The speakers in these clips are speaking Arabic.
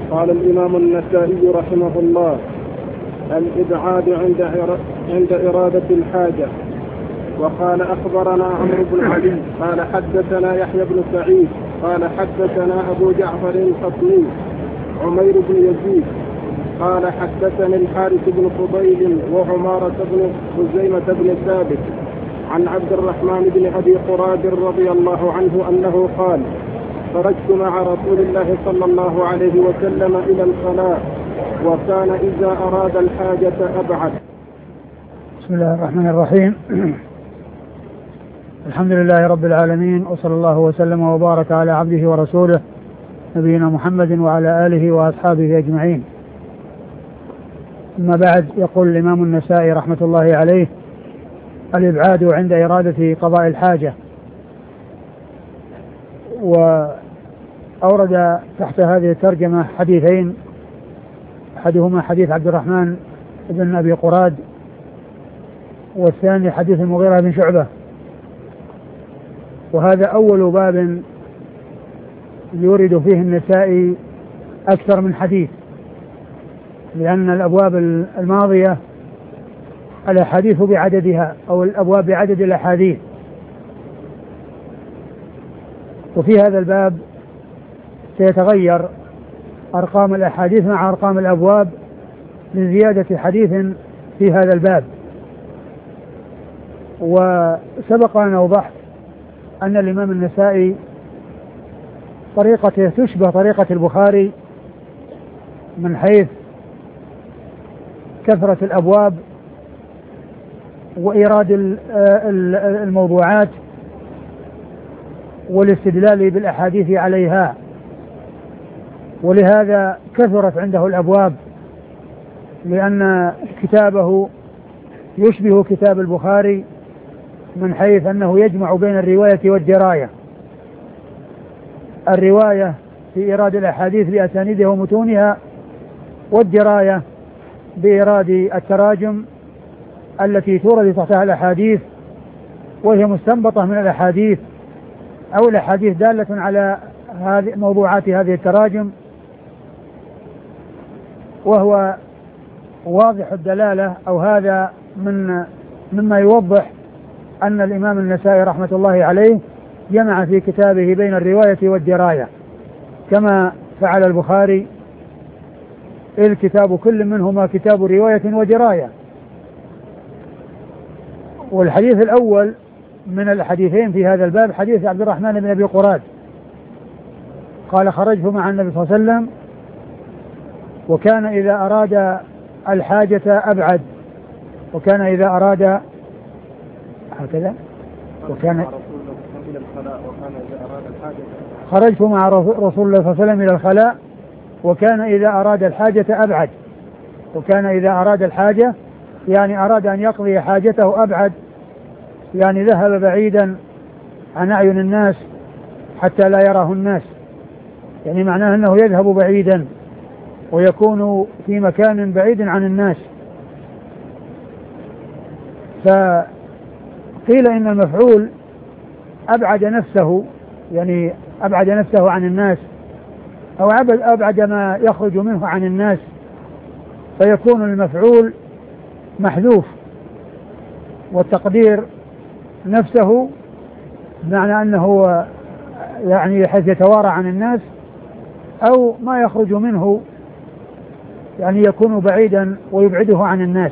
قال الإمام النسائي رحمه الله: الإبعاد عند إرادة الحاجة. وقال أخبرنا عمرو بن علي قال حدثنا يحيى بن سعيد قال حدثنا أبو جعفر الخطمي عمير بن يزيد قال حدثني الحارث بن فضيل وعمارة بن خزيمة بن ثابت عن عبد الرحمن بن أبي قراد رضي الله عنه أنه قال: خرجت مع رسول الله صلى الله عليه وسلم إلى الخلاء وكان إذا أراد الحاجة أبعد. بسم الله الرحمن الرحيم. الحمد لله رب العالمين، وصلى الله وسلم وبارك على عبده ورسوله نبينا محمد وعلى آله وأصحابه أجمعين. أما بعد، يقول الإمام النسائي رحمة الله عليه: الإبعاد عند إرادة قضاء الحاجة. وأورد تحت هذه الترجمة حديثين، أحدهما حديث عبد الرحمن بن أبي قراد، والثاني حديث المغيرة بن شعبة. وهذا أول باب يورد فيه النسائي أكثر من حديث، لأن الأبواب الماضية الأحاديث بعددها أو الأبواب بعدد الأحاديث، وفي هذا الباب سيتغير أرقام الأحاديث مع أرقام الأبواب لزيادة حديث في هذا الباب. وسبق أن أوضحت أن الإمام النسائي طريقته تشبه طريقة البخاري من حيث كثرة الأبواب وإيراد الموضوعات والاستدلال بالأحاديث عليها، ولهذا كثرت عنده الأبواب، لأن كتابه يشبه كتاب البخاري من حيث أنه يجمع بين الرواية والدراية. الرواية في إيراد الأحاديث بأسانيدها ومتونها، والدراية بإيراد التراجم التي تورد تحتها الأحاديث، وهي مستنبطة من الأحاديث أو الأحاديث دالة على موضوعات هذه التراجم، وهو واضح الدلالة، أو هذا مما يوضح أن الإمام النسائي رحمة الله عليه جمع في كتابه بين الرواية والدراية كما فعل البخاري، إذ كتاب كل منهما كتاب رواية ودراية. والحديث الأول من الحديثين في هذا الباب حديث عبد الرحمن بن أبي قراد قال: خرجت مع النبي صلى الله عليه وسلم وكان إذا أراد الحاجة أبعد. وكان إذا أراد هكذا خرجت مع رسول الله صلى الله عليه وسلم إلى الخلاء وكان إذا أراد الحاجة أبعد. وكان إذا أراد الحاجة يعني أراد أن يقضي حاجته أبعد، يعني ذهب بعيدا عن أعين الناس حتى لا يراه الناس، يعني معناه أنه يذهب بعيدا ويكون في مكان بعيد عن الناس. فقيل إن المفعول أبعد نفسه، يعني أبعد نفسه عن الناس، أو أبعد ما يخرج منه عن الناس، فيكون المفعول محذوف، والتقدير نفسه بمعنى أنه يعني حيث يتوارى عن الناس، أو ما يخرج منه يعني يكون بعيدا ويبعده عن الناس.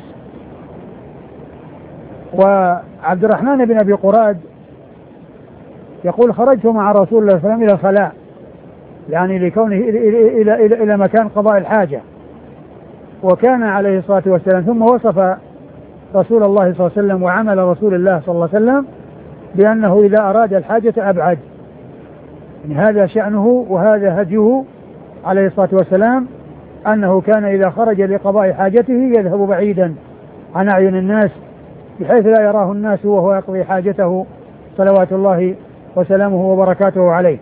وعبد الرحمن بن أبي قراد يقول: خرجت مع رسول الله صلى الله عليه وسلم إلى الخلاء، يعني لكونه إلى مكان قضاء الحاجة. وكان عليه الصلاة والسلام، ثم وصف رسول الله صلى الله عليه وسلم وعمل رسول الله صلى الله عليه وسلم بأنه إذا أراد الحاجة أبعد، يعني هذا شأنه وهذا هديه عليه الصلاة والسلام، أنه كان إذا خرج لقضاء حاجته يذهب بعيدا عن أعين الناس بحيث لا يراه الناس وهو يقضي حاجته صلوات الله وسلامه وبركاته عليه.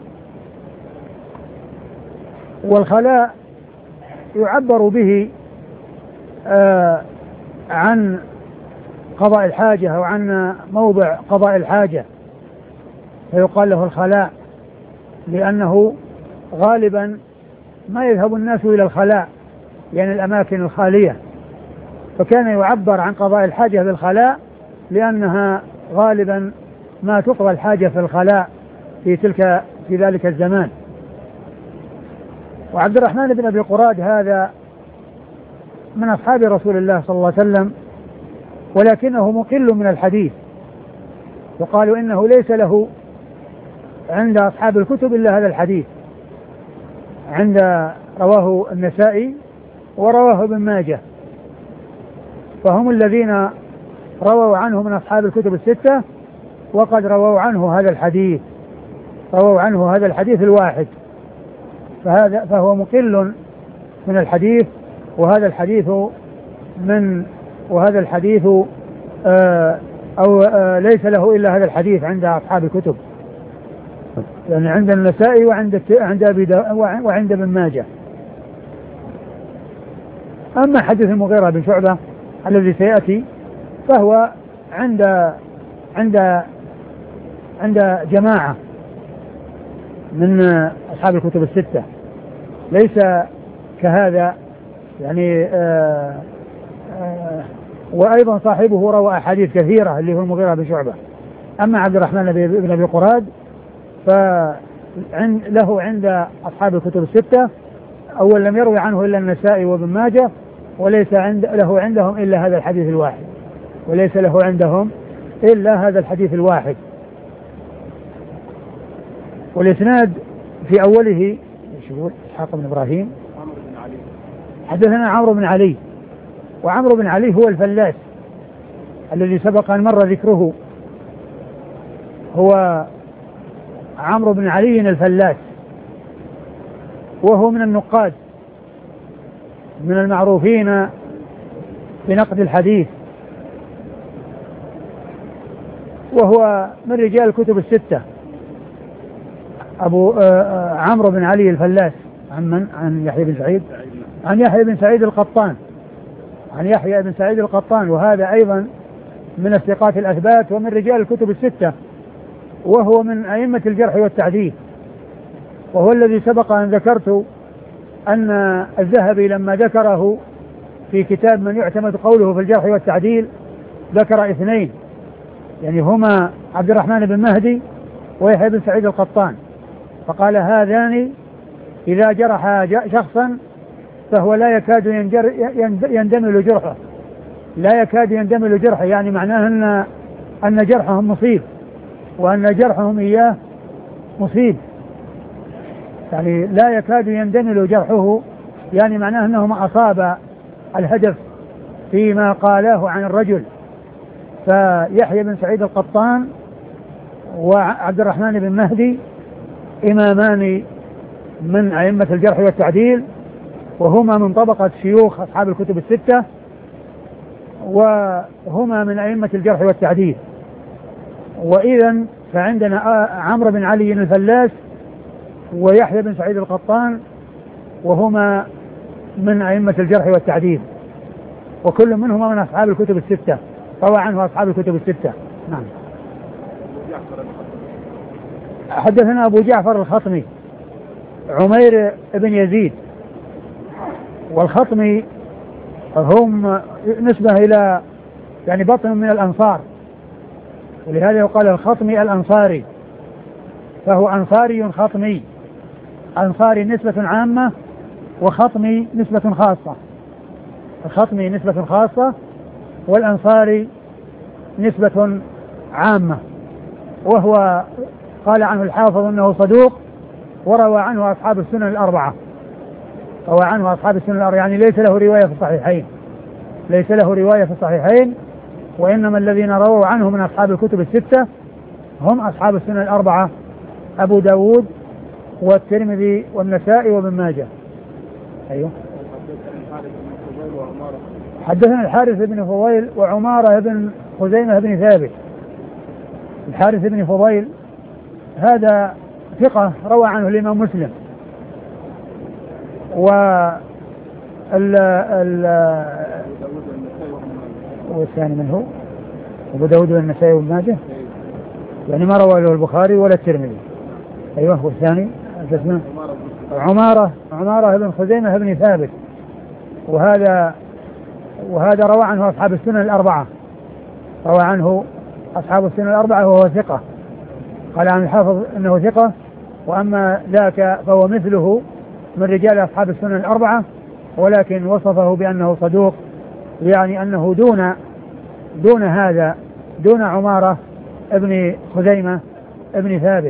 والخلاء يعبر به عن قضاء الحاجة أو عن موضع قضاء الحاجة، فيقال له الخلاء، لأنه غالبا ما يذهب الناس إلى الخلاء، يعني الأماكن الخالية، فكان يعبر عن قضاء الحاجة بالخلاء لأنها غالبا ما تقضى الحاجة في الخلاء في ذلك الزمان. وعبد الرحمن بن أبي قراد هذا من أصحاب رسول الله صلى الله عليه وسلم، ولكنه مقل من الحديث، وقالوا إنه ليس له عند أصحاب الكتب إلا هذا الحديث، رواه النسائي ورواه ابن ماجه، فهم الذين رووا عنه من أصحاب الكتب الستة، وقد رووا عنه هذا الحديث الواحد، فهو مقل من الحديث، وهذا الحديث ليس له إلا هذا الحديث عند أصحاب الكتب، يعني عند النسائي وعند ابن ماجه. أما حديث المغيرة بن شعبة الذي سيأتي فهو عند جماعة من أصحاب الكتب الستة، ليس كهذا يعني. وأيضا صاحبه روى أحاديث كثيرة اللي هو المغيرة بن شعبة. أما عبد الرحمن بن أبي قراد فله عند أصحاب الكتب الستة، أول لم يروي عنه إلا النسائي وابن ماجه، وليس له عندهم إلا هذا الحديث الواحد. والإسناد في أوله إسحاق بن إبراهيم حدثنا عمرو بن علي، وعمرو بن علي هو الفلاس الذي سبق أن مر ذكره، هو عمرو بن علي الفلاس، وهو من النقاد من المعروفين بنقد الحديث، وهو من رجال الكتب الستة. عمرو بن علي الفلاس عن يحيى بن سعيد القطان، وهذا أيضا من الثقات الأثبات ومن رجال الكتب الستة، وهو من أئمة الجرح والتعديل، وهو الذي سبق أن ذكرت أن الذهبي لما ذكره في كتاب من يعتمد قوله في الجرح والتعديل ذكر اثنين، يعني هما عبد الرحمن بن مهدي ويحيى بن سعيد القطان، فقال هذان إذا جرح شخصا فهو لا يكاد يندمل جرحه، يعني معناه أن جرحهم مصيب، وأن جرحهم إياه مصيب، يعني لا يكاد يندمل جرحه، يعني معناه أنه أصاب الهدف فيما قاله عن الرجل. فيحيى بن سعيد القطان وعبد الرحمن بن مهدي إمامان من أئمة الجرح والتعديل، وهما من طبقة شيوخ أصحاب الكتب الستة، وهما من أئمة الجرح والتعديل. وإذا فعندنا عمرو بن علي الفلاس ويحيى بن سعيد القطان، وهما من أئمة الجرح والتعديل، وكل منهما من أصحاب الكتب الستة، روى عنه أصحاب الكتب الستة. نعم. حدثنا أبو جعفر الخطمي عمير بن يزيد، والخطمي هم نسبة إلى يعني بطن من الأنصار، ولهذا يقال الخطمي الأنصاري، فهو أنصاري خطمي، أنصاري نسبة عامة وخطمي نسبة خاصة، الخطمي نسبة خاصة والأنصاري نسبة عامة. وهو قال عنه الحافظ أنه صدوق، وروى عنه أصحاب السنن الأربعة، يعني ليس له رواية في الصحيحين، وإنما الذين رووا عنه من أصحاب الكتب الستة هم أصحاب السنن الأربعة، أبو داود والترمذي والنسائي وابن ماجه. أيوه. حدثنا الحارث بن فضيل وعمارة بن خزيمة بن ثابت. الحارث بن فضيل هذا ثقة روى عنه الإمام مسلم، والثاني من هو أبو داود والنسائي وابن ماجه، يعني ما روى له البخاري ولا الترمذي. أيوه. والثاني اسمه عمارة بن خزيمة بن ثابت، وهذا روى عنه أصحاب السنن الأربعة، وهو ثقة. قال عن الحافظ أنه ثقة، وأما ذاك فهو مثله من رجال أصحاب السنن الأربعة، ولكن وصفه بأنه صدوق، يعني أنه دون هذا، دون عمارة ابن خزيمة ابن ثابت.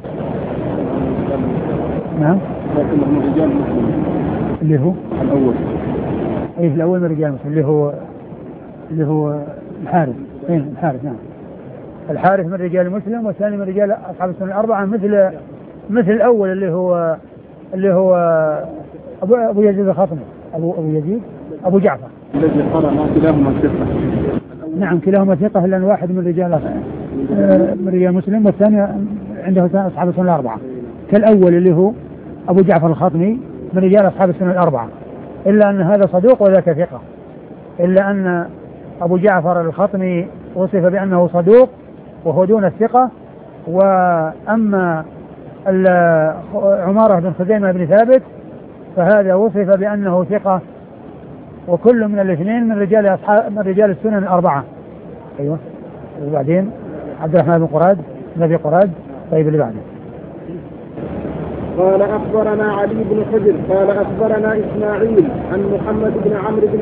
نعم. لكنهم رجال مسلم. اللي هو الأول. أي الأول من رجال مسلم اللي هو الحارث. الحارث. نعم. الحارث من رجال مسلم، والثاني من رجال أصحاب السنن الأربعة، مثل الأول اللي هو أبو يزيد الخطمي، أبو جعفر الذي قرأ كلاهما ثقة. نعم كلاهما ثقة، إلا أن واحد من رجال مسلم، والثاني عنده أصحاب السنن الأربعة، كالأول اللي هو أبو جعفر الخطمي من رجال أصحاب السنن الأربعة، إلا أن هذا صدوق وذاك ثقة، إلا أن أبو جعفر الخطمي وصف بأنه صدوق وهو دون الثقة، وأما عمارة بن خزيمة بن ثابت فهذا وصف بأنه ثقة، وكل من الاثنين من رجال السنن الأربعة. أيوة. وبعدين عبد الرحمن بن قراد نبي قراد. طيب اللي بعده. قال أخبرنا علي بن حجر قال أخبرنا إسماعيل عن محمد بن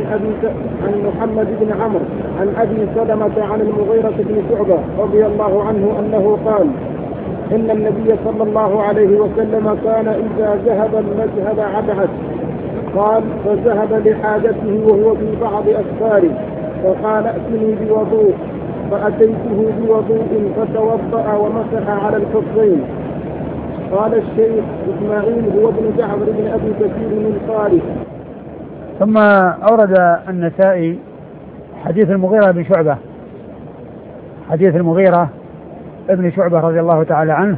عمرو عن أبي سلمة عن المغيرة بن شعبة رضي الله عنه أنه قال: إن النبي صلى الله عليه وسلم كان إذا ذهب المذهب عبعث. قال: فذهب لحاجته وهو في بعض أسفاره، فقال: ائتني بوضوء، فأتيته بوضوء فتوضأ ومسح على الخفين. قال الشيخ إسماعيل هو ابن جعفر بن أبي كثير من قاله. ثم أورد النسائي حديث المغيرة بن شعبة، حديث المغيرة ابن شعبة رضي الله تعالى عنه،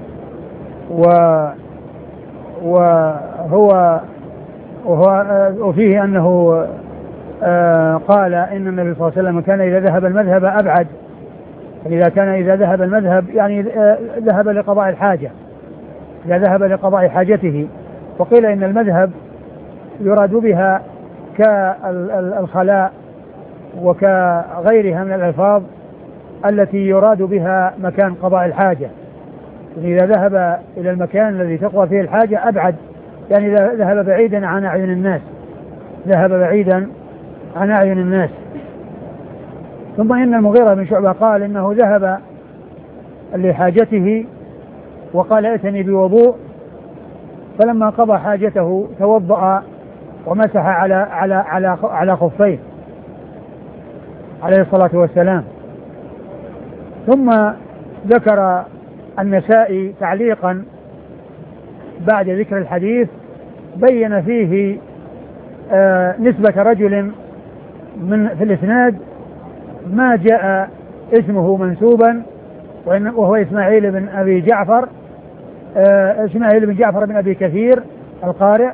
وفيه أنه قال إن النبي صلى الله عليه وسلم كان إذا ذهب المذهب أبعد، إذا ذهب المذهب يعني ذهب لقضاء الحاجة، إذا ذهب لقضاء حاجته. وقيل إن المذهب يراد بها كالخلاء وكغيرها من الألفاظ التي يراد بها مكان قضاء الحاجة، يعني إذا ذهب إلى المكان الذي تقضى فيه الحاجة أبعد، يعني إذا ذهب بعيدا عن أعين الناس، ثم إن المغيرة بن شعبة قال إنه ذهب لحاجته وقال: ائتني بوضوء، فلما قضى حاجته توضأ ومسح على خفين عليه الصلاة والسلام. ثم ذكر النسائي تعليقا بعد ذكر الحديث بين فيه نسبة رجل في الإسناد ما جاء اسمه منسوبا، وهو إسماعيل بن أبي جعفر، إسماعيل بن جعفر بن أبي كثير القارئ،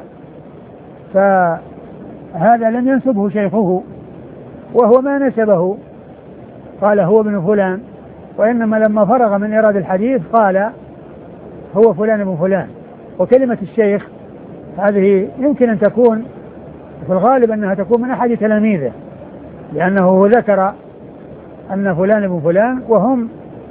فهذا لم ينسبه شيخه، وهو ما نسبه قال هو ابن فلان، وإنما لما فرغ من إيراد الحديث قال هو فلان ابن فلان. وكلمة الشيخ هذه يمكن أن تكون في الغالب أنها تكون من أحد تلاميذه، لأنه ذكر أن فلان ابن فلان، وهم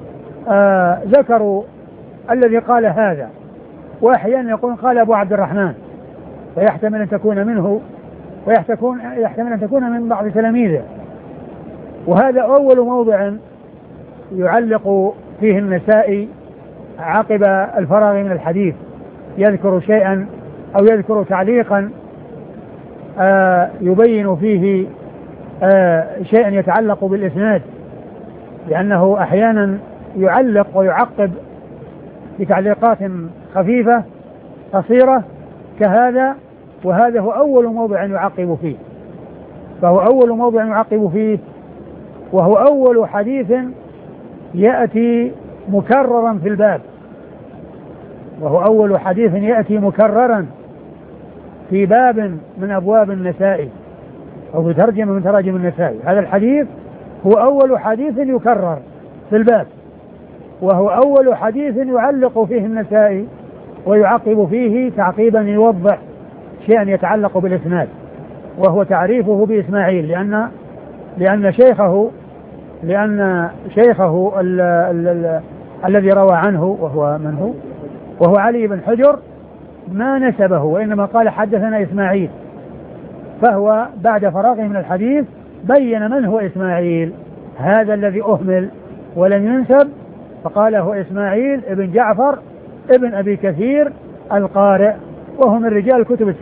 ذكروا الذي قال هذا، وأحيانا يقول قال أبو عبد الرحمن، فيحتمل أن تكون منه، ويحتمل أن تكون من بعض تلاميذه. وهذا أول موضع يعلق فيه النسائي عقب الفراغ من الحديث، يذكر شيئا أو يذكر تعليقا يبين فيه شيئا يتعلق بالإسناد، لأنه أحيانا يعلق ويعقب بتعليقات خفيفة قصيرة كهذا، وهذا هو أول موضع يعقب فيه، وهو أول حديث يأتي مكررا في الباب، في باب من أبواب النسائي أو في ترجمة من تراجم النسائي. هذا الحديث هو أول حديث يكرر في الباب، وهو أول حديث يعلق فيه النسائي ويعقب فيه تعقيبا يوضح شيئا يتعلق بالإسناد، وهو تعريفه بإسماعيل، لأن شيخه الذي روى عنه وهو من هو؟ وهو علي بن حجر ما نسبه، وإنما قال حدثنا إسماعيل، فهو بعد فراغه من الحديث بين من هو إسماعيل هذا الذي أهمل ولم ينسب، فقال هو إسماعيل ابن جعفر ابن أبي كثير القارئ، وهو من رجال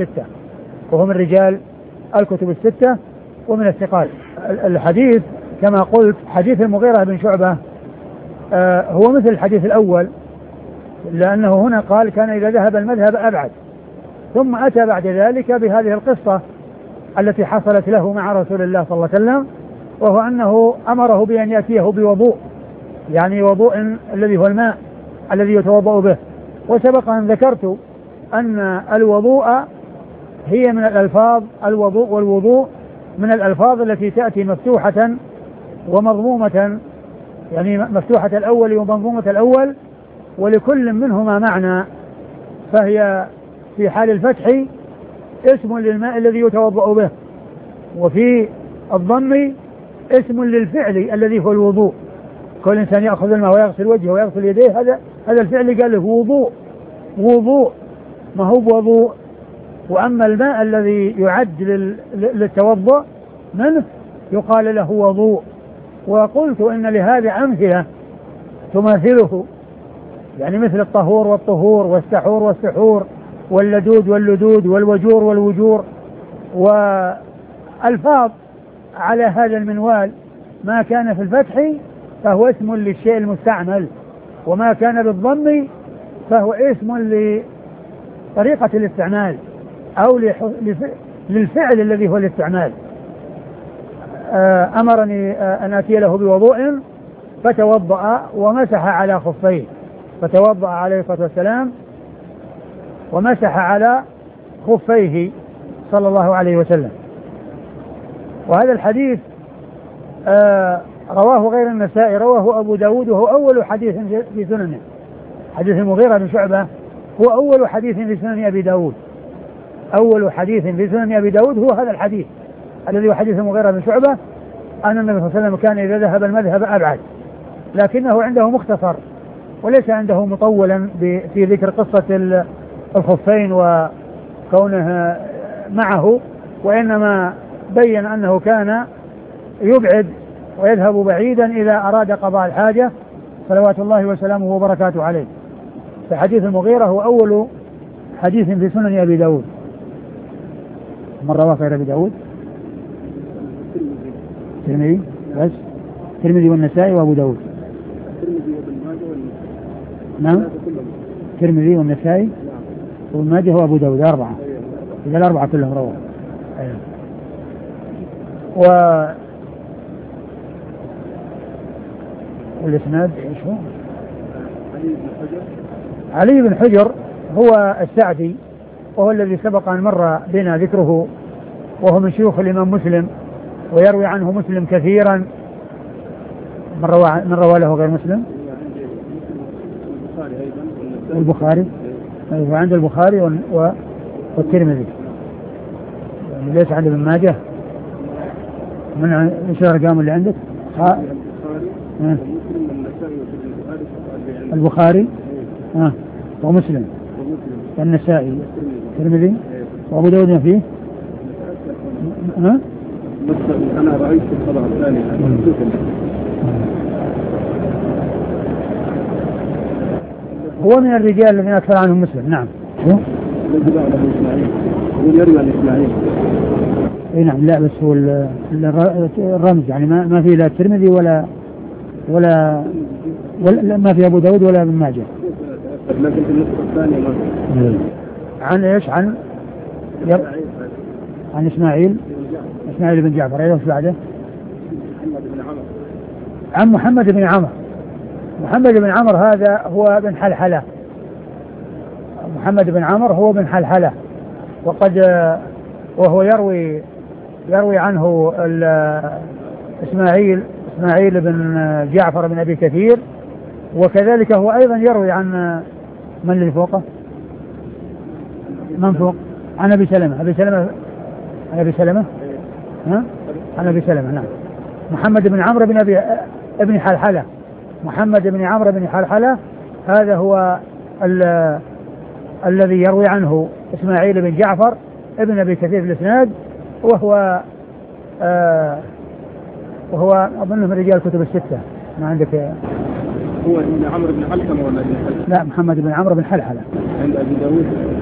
الكتب الستة ومن الثقات. الحديث كما قلت حديث المغيرة بن شعبة هو مثل الحديث الأول، لأنه هنا قال كان إذا ذهب المذهب أبعد، ثم أتى بعد ذلك بهذه القصة التي حصلت له مع رسول الله صلى الله عليه وسلم، وهو أنه أمره بأن يأتيه بوضوء، يعني وضوء الذي هو الماء الذي يتوضأ به. وسبق أن ذكرت أن الوضوء هي من الألفاظ، الوضوء والوضوء من الألفاظ التي تأتي مفتوحة ومضمومة، يعني مفتوحة الأول ومضمومة الأول، ولكل منهما معنى، فهي في حال الفتح اسم للماء الذي يتوضأ به، وفي الضم اسم للفعل الذي هو الوضوء. كل إنسان يأخذ الماء ويغسل وجهه ويغسل يديه، هذا الفعل قال له وضوء، ما هو وضوء. وأما الماء الذي يعد للتوضؤ منه يقال له وضوء. وقلت إن لهذا أمثلة تماثله، يعني مثل الطهور والطهور والسحور والسحور واللدود واللدود والوجور والوجور، والفاظ على هذا المنوال. ما كان في الفتح فهو اسم للشيء المستعمل، وما كان بالضم فهو اسم لطريقة الاستعمال أو للفعل الذي هو الاستعمال. أمرني أن أتي له بوضوء فتوضأ ومسح على خفيه، فتوضأ عليه الصلاة والسلام ومسح على خفيه صلى الله عليه وسلم. وهذا الحديث رواه غير النسائي، رواه أبو داود، وهو أول حديث في سننه. حديث المغيرة بن شعبة هو أول حديث في سنن أبي داود، أول حديث في سنن أبي داود هو هذا الحديث الذي هو حديث المغيرة بن شعبة أن النبي صلى الله عليه وسلم كان إذا ذهب المذهب أبعد، لكنه عنده مختصر وليس عنده مطولا في ذكر قصة الخفين وكونه معه، وإنما بين أنه كان يبعد ويذهب بعيدا إذا أراد قضاء الحاجة صلوات الله وسلامه وبركاته عليه. فحديث المغيرة هو أول حديث في سنن أبي داود. من رواه غير أبي داود؟ الترمذي بس، الترمذي والنسائي وأبو داود. نعم، الترمذي والنسائي وابن ماجه وأبو داود، أربعة، إذا الأربعة كلهم رواه. والإسناد إيش هو؟ علي بن حجر هو السعدي، وهو الذي سبق أن مر بنا ذكره، وهو من شيوخ الإمام مسلم، ويروي عنه مسلم كثيرا. من روى له غير مسلم؟ البخاري، وعند البخاري والترمذي، يعني ليس عند ابن ماجه. من ايش الارقام اللي عندك؟ البخاري ومسلم والنسائي والترمذي وابو داود. ما فيه؟ انا رايت الطبعه الثانيه. هو من الرجال الذين اكثر عنهم مسلم. نعم. يروي عن اسماعيل. اي نعم. لا بس هو الرمز، يعني ما في لا الترمذي ولا ما في ابو داود ولا ابن ماجه. لكن في النسخه الثانيه عن ايش؟ عن اسماعيل بن جعفر. ايش بعده؟ عن محمد بن عمرو. محمد بن عمرو هذا هو بن حلحلة. محمد بن عمرو هو بن حلحلة، وهو يروي عنه إسماعيل بن جعفر بن أبي كثير، وكذلك هو أيضا يروي عن من اللي فوقه؟ من فوق؟ عن أبي سلمة. عن أبي سلمة ها؟ عن أبي سلمة نعم. محمد بن عمرو بن حلحلة. محمد بن عمرو بن حلحلة هذا هو الذي يروي عنه إسماعيل بن جعفر ابن أبي كثير في الإسناد، وهو أظن من رجال الكتب الستة. ما عندك؟ هو ابن عمرو بن علقمة ولا ابن حلحلة؟ لا، محمد بن عمرو بن حلحلة. عند أبي داود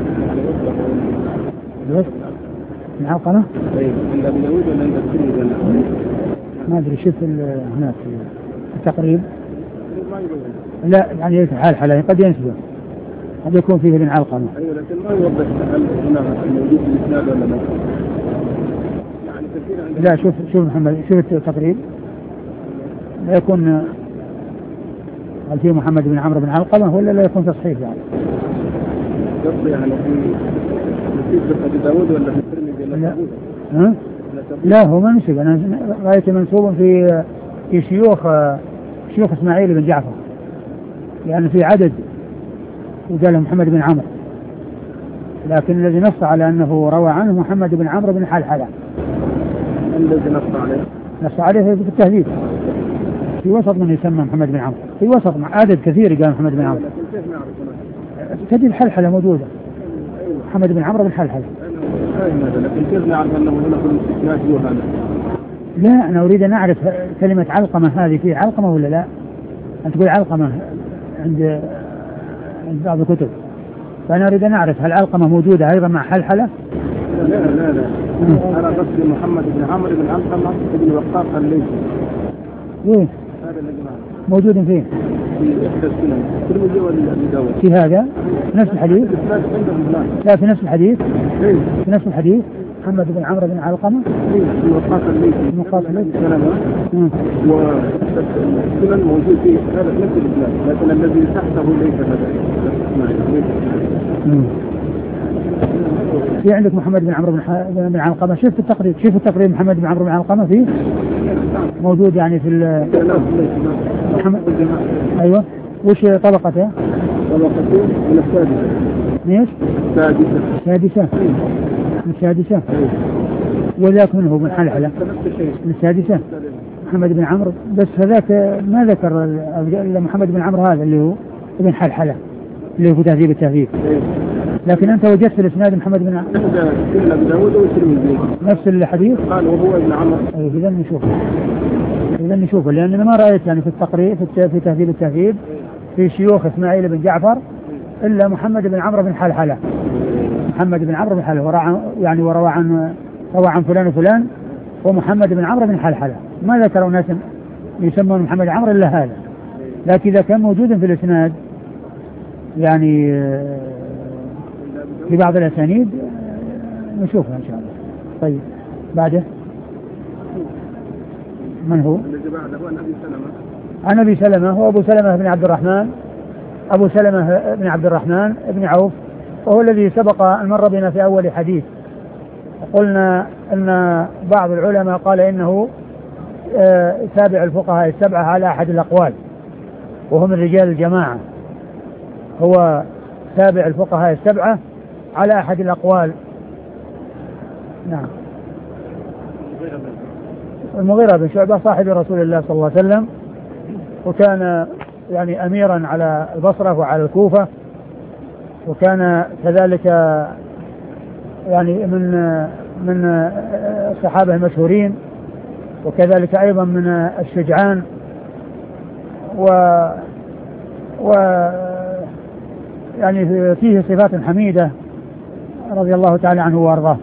بن علقمة؟ أي عند أبي داود ولا عند الترمذي؟ ما أدري شوف هناك في التقريب. لا يعني حلحلة قد ينسبه، قد يكون فيه ابن علقمة. أيوة لكن ما يوضح هل هنا موجود في الإسناد ولا لا. يعني كثير. لا شوف محمد، شوف التقريب لا يكون هل فيه محمد بن عمرو بن علقمة ولا لا يكون تصحيح يعني. قصدي يعني في أبي داود ولا في الترمذي؟ لا ها؟ لا هو منسب، أنا رأيت منسوب في شيوخ إسماعيل بن جعفر، يعني في عدد وقال محمد بن عمرو، لكن الذي نص على أنه روى عنه محمد بن عمرو بن حلحلة. الذي نص عليه؟ نص عليه في التهذيب في وسط من يسمى محمد بن عمرو، في وسط مع عدد كثير قال محمد بن عمرو. تجد الحلحلة موجودة، محمد بن عمرو بن حلحلة. لكن كيف نعرف أنه هنا في الاستثناء هذا؟ لا أنا أريد أن أعرف كلمة علقمة هذه في علقمة ولا لا. أنت تقول علقمة عند بعض الكتب، فأنا أريد أن أعرف هل علقمة موجودة أيضا مع حلحلة؟ لا أنا قصدي محمد بن عمرو بن علقمة بن وقاص الليثي. إيه هذا اللي موجود فين؟ في إحدى السنن الترمذي وأبي داود. في هذا نفس الحديث؟ لا في نفس الحديث. في نفس الحديث محمد بن عمرو بن علقمة بن وقاص الليثي. والسنن موجود في هذا نفس الإسناد، لكن الذي تحته ليس هذا. في عندك محمد بن عمرو بن علقمة. شوف التقريب محمد بن عمرو بن علقمة فيه موجود يعني في محمد. أيوة وش طبقته؟ طبقته من السادسة. ليش؟ السادسة. وذاك منه من حلحلة من السادسة محمد بن عمرو، بس هذاك ما ذكر محمد بن عمرو هذا اللي هو ابن حلحلة اللي هو تهذيب التهذيب. لكن أنت وجدت في الإسناد محمد بن عمرو نفس الحديث قال وهو ابن عمرو. إذا نشوفه لأن أنا ما رأيت يعني في التقريب في تهذيب التهذيب في شيوخ إسماعيل بن جعفر إلا محمد بن عمرو بن حلحلة. محمد بن عمرو بن حلحلة يعني وروى عن فلان وفلان ومحمد بن عمرو بن حلحلة. ما ذكروا ناس يسمون محمد عمرو إلا هذا، لكن إذا كان موجودا في الإسناد يعني في بعض الأسانيد نشوفها إن شاء الله. طيب بعده من هو؟ عن أبي سلمة هو أبو سلمة بن عبد الرحمن بن عوف، وهو الذي سبق أن مر بنا في أول حديث. قلنا أن بعض العلماء قال إنه تابع الفقهاء السبعة على أحد الأقوال، وهم رجال الجماعة. هو تابع الفقهاء السبعة على أحد الأقوال. نعم. المغيرة بن شعبة صاحب رسول الله صلى الله عليه وسلم، وكان يعني أميرا على البصرة وعلى الكوفة، وكان كذلك يعني من الصحابة المشهورين، وكذلك أيضا من الشجعان و يعني فيه صفات حميدة رضي الله تعالى عنه وارضاه.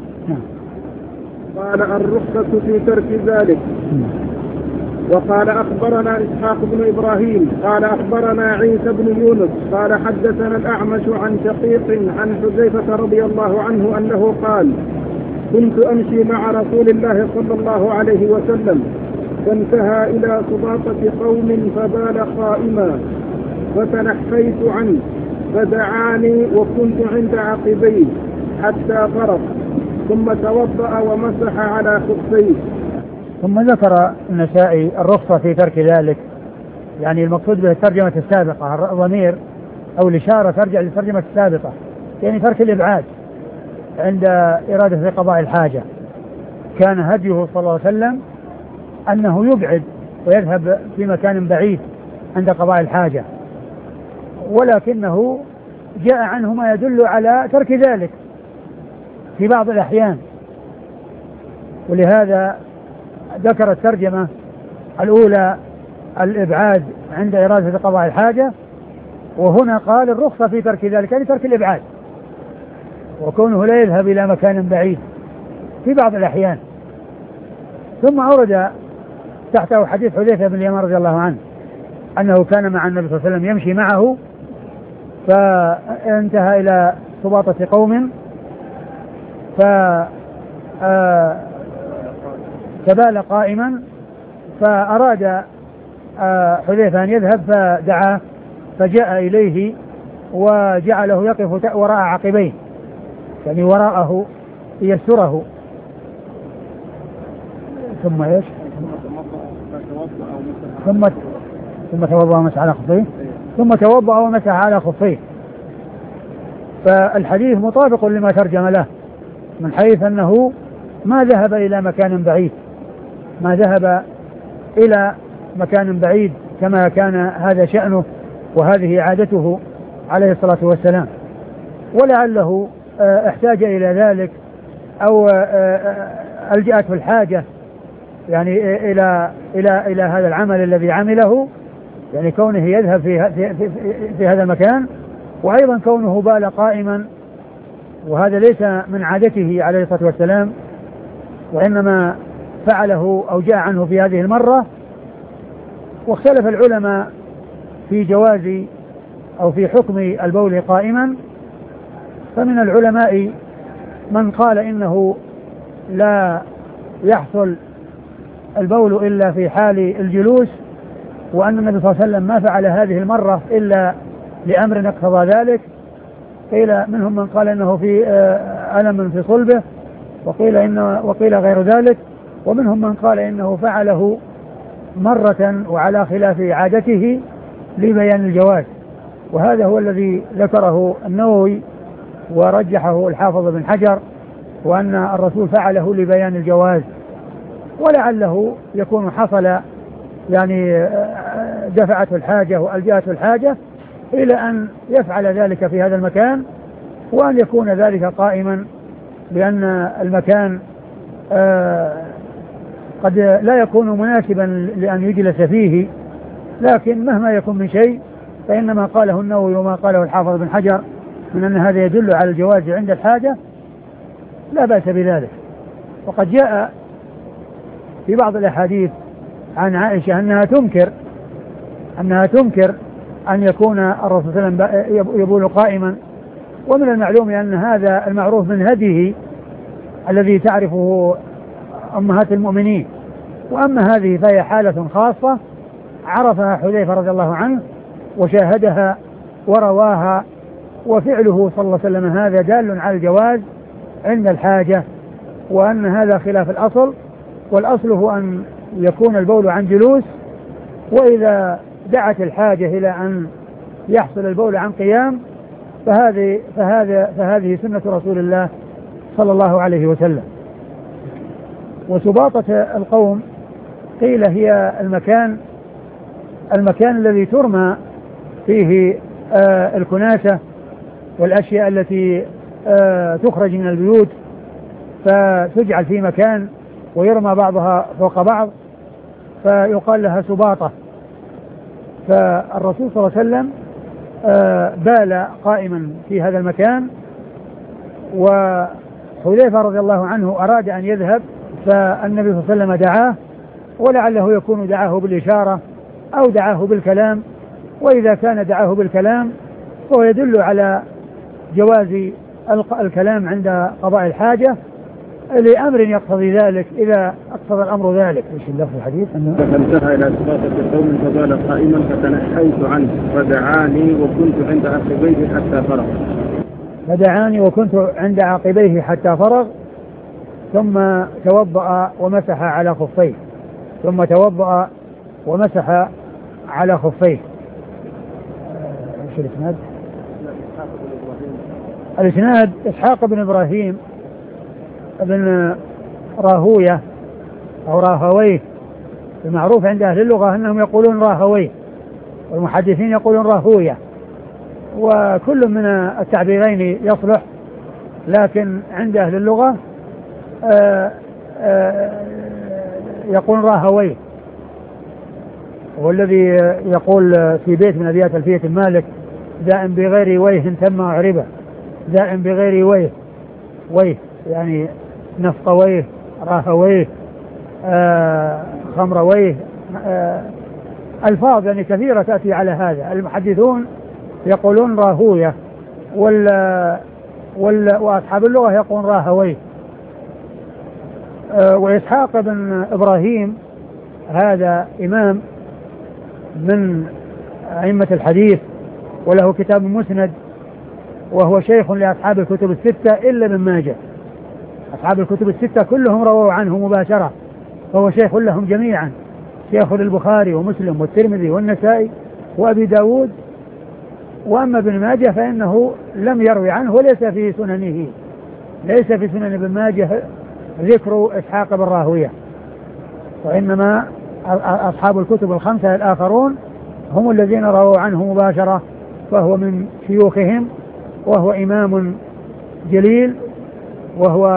قال الرخصة في ترك ذلك. وقال أخبرنا إسحاق بن إبراهيم قال أخبرنا عيسى بن يونس قال حدثنا الأعمش عن شقيق عن حذيفة رضي الله عنه أنه قال كنت أمشي مع رسول الله صلى الله عليه وسلم فانتهى إلى سباطة قوم فبال قائما فتنحيت عنه فدعاني وكنت عند عقبيه حتى فرغ ثم توضأ ومسح على خفيه. ثم ذكر النسائي الرخصة في ترك ذلك، يعني المقصود به الترجمة السابقة، الضمير أو الإشارة ترجع للترجمة السابقة، يعني ترك الإبعاد عند إرادة قضاء الحاجة. كان هديه صلى الله عليه وسلم أنه يبعد ويذهب في مكان بعيد عند قضاء الحاجة، ولكنه جاء عنه ما يدل على ترك ذلك في بعض الأحيان، ولهذا ذكر الترجمة الأولى الإبعاد عند إرادة قضاء الحاجة، وهنا قال الرخصة في ترك ذلك، يعني ترك الإبعاد وكونه لا يذهب إلى مكان بعيد في بعض الأحيان. ثم أورد تحته حديث حذيفة بن اليمان رضي الله عنه أنه كان مع النبي صلى الله عليه وسلم يمشي معه فانتهى إلى سباطة قوم فبال قائما، فأراد حذيفة أن يذهب فدعاه فجاء إليه وجعله يقف وراء عقبيه، يعني وراءه يسره. ثم ايش؟ ثم توضأ ومسح على خفيه، ثم توضأ ومسح على خفيه. فالحديث مطابق لما ترجم له من حيث أنه ما ذهب إلى مكان بعيد، ما ذهب إلى مكان بعيد كما كان هذا شأنه وهذه عادته عليه الصلاة والسلام، ولعله احتاج إلى ذلك أو ألجأته الحاجة يعني إلى هذا العمل الذي عمله، يعني كونه يذهب في هذا المكان، وأيضا كونه بال قائما، وهذا ليس من عادته عليه الصلاة والسلام، وإنما فعله أو جاء عنه في هذه المرة. واختلف العلماء في جواز أو في حكم البول قائما، فمن العلماء من قال إنه لا يحصل البول إلا في حال الجلوس، وأن النبي صلى الله عليه وسلم ما فعل هذه المرة إلا لأمر اقتضى ذلك. قيل منهم من قال إنه في ألم في صلبه، وقيل غير ذلك، ومنهم من قال إنه فعله مرة وعلى خلاف عادته لبيان الجواز، وهذا هو الذي ذكره النووي ورجحه الحافظ بن حجر، وأن الرسول فعله لبيان الجواز، ولعله يكون حصل يعني دفعته الحاجة وألجأته الحاجة إلى أن يفعل ذلك في هذا المكان، وأن يكون ذلك قائما، لأن المكان قد لا يكون مناسبا لأن يجلس فيه، لكن مهما يكون من شيء فإنما قاله النووي وما قاله الحافظ بن حجر من أن هذا يدل على الجواز عند الحاجة لا بأس بذلك. وقد جاء في بعض الأحاديث عن عائشة أنها تنكر أن يكون الرسول صلى الله عليه وسلم يبول قائما، ومن المعلوم أن هذا المعروف من هديه الذي تعرفه أمهات المؤمنين، وأما هذه فهي حالة خاصة عرفها حذيفة رضي الله عنه وشاهدها ورواها، وفعله صلى الله عليه وسلم هذا دال على الجواز عند الحاجة، وأن هذا خلاف الأصل، والأصل هو أن يكون البول عن جلوس، وإذا دعت الحاجة إلى أن يحصل البول عن قيام فهذه سنة رسول الله صلى الله عليه وسلم. وسباطة القوم قيل هي المكان الذي ترمى فيه الكناسة والأشياء التي تخرج من البيوت فتجعل في مكان ويرمى بعضها فوق بعض، فيقال لها سباطة. فالرسول صلى الله عليه وسلم بال قائما في هذا المكان، وحذيفة رضي الله عنه أراد أن يذهب، فالنبي صلى الله عليه وسلم دعاه، ولعله يكون دعاه بالإشارة أو دعاه بالكلام، وإذا كان دعاه بالكلام فهو يدل على جواز الكلام عند قضاء الحاجة لأمر يقتضي ذلك إذا اقتضى الأمر ذلك. ايش اللفظ الحديث؟ فانتهى إلى سباطة قوم فبال قائما فتنحيت عنه فدعاني وكنت عند عقبيه حتى فرغ. فدعاني وكنت عند عقبيه حتى فرغ، ثم توضأ ومسح على خفيه. ثم توضأ ومسح على خفيه. ايش الاسناد؟ الاسناد إسحاق بن إبراهيم بن راهوية أو راهويه. المعروف عند أهل اللغة أنهم يقولون راهويه، والمحدثين يقولون راهوية، وكل من التعبيرين يصلح، لكن عند أهل اللغة يقول راهويه. والذي يقول في بيت من أبيات ألفية المالك: دائم بغير ويه تم عربة، دائم بغير ويه، ويه يعني نفطويه، راهويه، خمرويه، ألفاظ يعني كثيرة تأتي على هذا. المحدثون يقولون راهوية، وأصحاب اللغة يقولون راهويه. وإسحاق بن إبراهيم هذا إمام من أئمة الحديث، وله كتاب مسند، وهو شيخ لأصحاب الكتب الستة إلا ابن ماجه. أصحاب الكتب الستة كلهم رووا عنه مباشرة، فهو شيخ لهم جميعا، شيخ للبخاري ومسلم والترمذي والنسائي وأبي داود. وأما ابن ماجه فإنه لم يروي عنه وليس في سننه، ليس في سنن ابن ماجه ذكر إسحاق بن راهوية، وإنما أصحاب الكتب الخمسة الآخرون هم الذين رووا عنه مباشرة، فهو من شيوخهم، وهو إمام جليل، وهو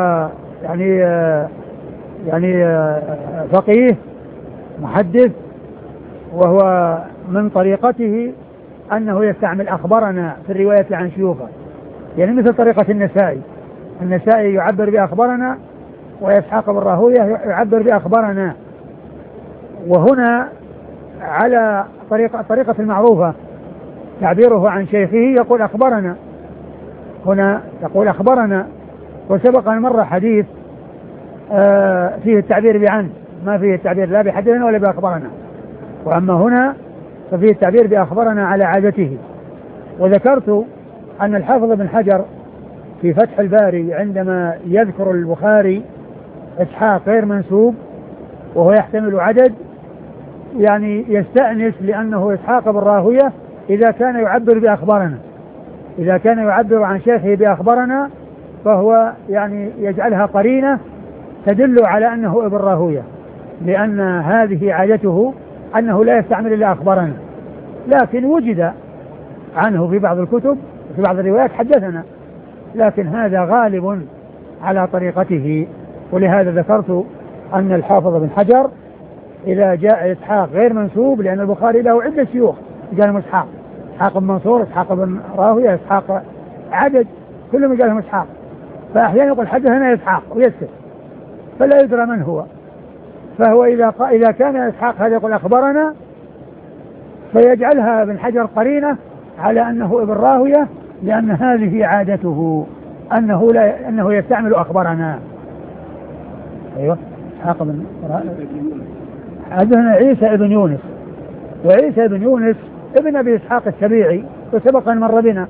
يعني فقيه محدث. وهو من طريقته أنه يستعمل أخبرنا في الرواية عن شيوخه، يعني مثل طريقة النسائي يعبر بأخبرنا، وإسحاق بن راهوية يعبر بأخبرنا. وهنا على طريقة المعروفة تعبيره عن شيخه يقول أخبرنا، هنا يقول أخبرنا. وسبق أن مر حديث فيه التعبير بعن، ما فيه التعبير لا بحدثنا ولا بأخبرنا، وأما هنا ففيه التعبير بأخبرنا على عادته. وذكرت أن الحافظ بن حجر في فتح الباري عندما يذكر البخاري إسحاق غير منسوب وهو يحتمل عدد، يعني يستأنس لأنه إسحاق بن راهوية إذا كان يعبر بأخبرنا، إذا كان يعبر عن شيخه بأخبرنا فهو يعني يجعلها قرينة تدل على أنه ابن راهوية، لأن هذه عادته أنه لا يستعمل إلا أخبرنا. لكن وجد عنه في بعض الكتب في بعض الروايات حدثنا، لكن هذا غالب على طريقته. ولهذا ذكرت أن الحافظ بن حجر إذا جاء إسحاق غير منسوب، لأن البخاري له عدة شيوخ قالهم إسحاق بن منصور، إسحاق بن راهوية، إسحاق عدد كلهم قالهم إسحاق، فأحيانا يقول حدثنا إسحاق ويسكت فلا يدرى من هو. فهو إذا كان إسحاق هذا يقول أخبرنا فيجعلها ابن حجر قرينة على أنه ابن راهوية، لأن هذه عادته أنه يستعمل أخبرنا. أيوة إسحاق بن حدثنا عيسى ابن يونس، وعيسى ابن يونس ابن أبي إسحاق السبيعي، وسبق أن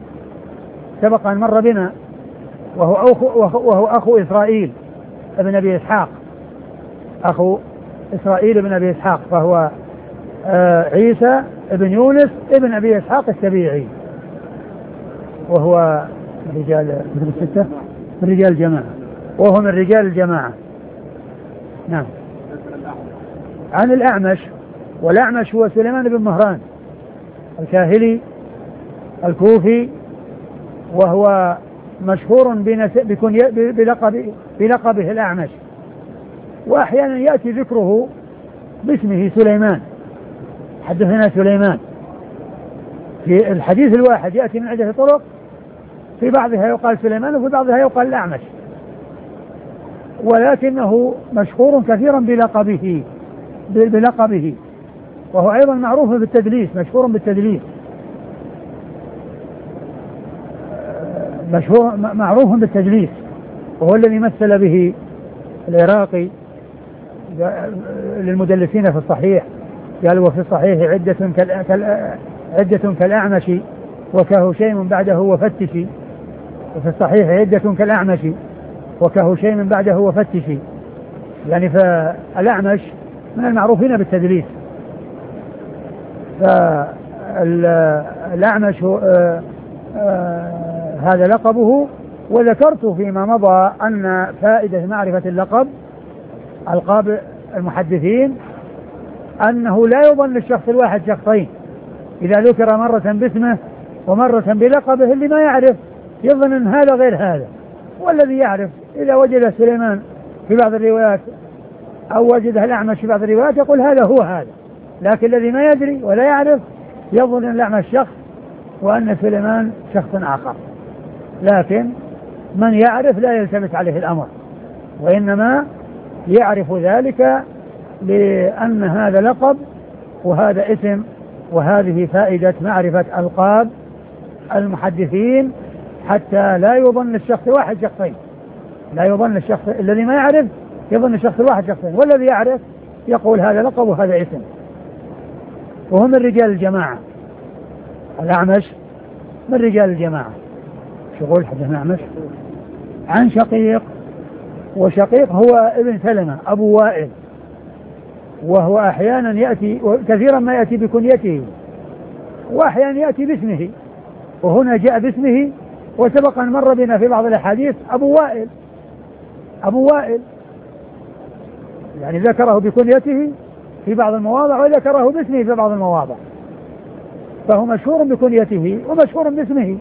مر بنا وهو أخو إسرائيل ابن أبي إسحاق، أخو إسرائيل ابن أبي إسحاق، فهو عيسى ابن يونس ابن أبي إسحاق السبيعي، وهو رجال الستة، من رجال الجماعة، وهو من رجال الجماعة. نعم. عن الأعمش، والأعمش هو سليمان بن مهران الكاهلي الكوفي، وهو مشهور بلقبه الأعمش، وأحيانا يأتي ذكره باسمه سليمان، حدثنا سليمان. في الحديث الواحد يأتي من عدة طرق، في بعضها يقال سليمان وفي بعضها يقال الأعمش، ولكنه مشهور كثيرا بلقبه، وهو أيضا معروف بالتدليس، مشهور بالتدليس، معروف بالتدليس، وهو الذي مثل به العراقي للمدلسين في الصحيح، قال وفي الصحيح عدة كالأعمش وكهشيم بعده وفتشي، وفي الصحيح عدة كالأعمش وكهشيم بعده وفتشي، يعني فالأعمش من المعروفين بالتدليس. فالأعمش هذا لقبه، وذكرت فيما مضى أن فائدة معرفة ألقاب المحدثين أنه لا يظن الشخص الواحد شخصين، إذا ذكر مرة باسمه ومرة بلقبه اللي ما يعرف يظن أن هذا غير هذا، والذي يعرف إذا وجد سليمان في بعض الروايات أو وجده الأعمش في بعض الروايات يقول هذا هو هذا، لكن الذي ما يدري ولا يعرف يظن أن الأعمش شخص وأن سليمان شخص آخر. لكن من يعرف لا يلتبس عليه الأمر، وإنما يعرف ذلك لأن هذا لقب وهذا اسم، وهذه فائدة معرفة ألقاب المحدثين حتى لا يظن الشخص واحد شخصين، لا يظن الشخص الذي ما يعرف يظن الشخص الواحد شخصين، والذي يعرف يقول هذا لقب وهذا اسم. وهم من رجال الجماعة، الأعمش من رجال الجماعة. شغول حدثنا أعمش عن شقيق، وشقيق هو ابن سلمة أبو وائل، وهو أحيانا يأتي كثيرا ما يأتي بكنيته وأحيانا يأتي باسمه، وهنا جاء باسمه، وسبق أن مر بنا في بعض الأحاديث أبو وائل يعني ذكره بكنيته في بعض المواضع وذكره باسمه في بعض المواضع، فهو مشهور بكنيته ومشهور باسمه.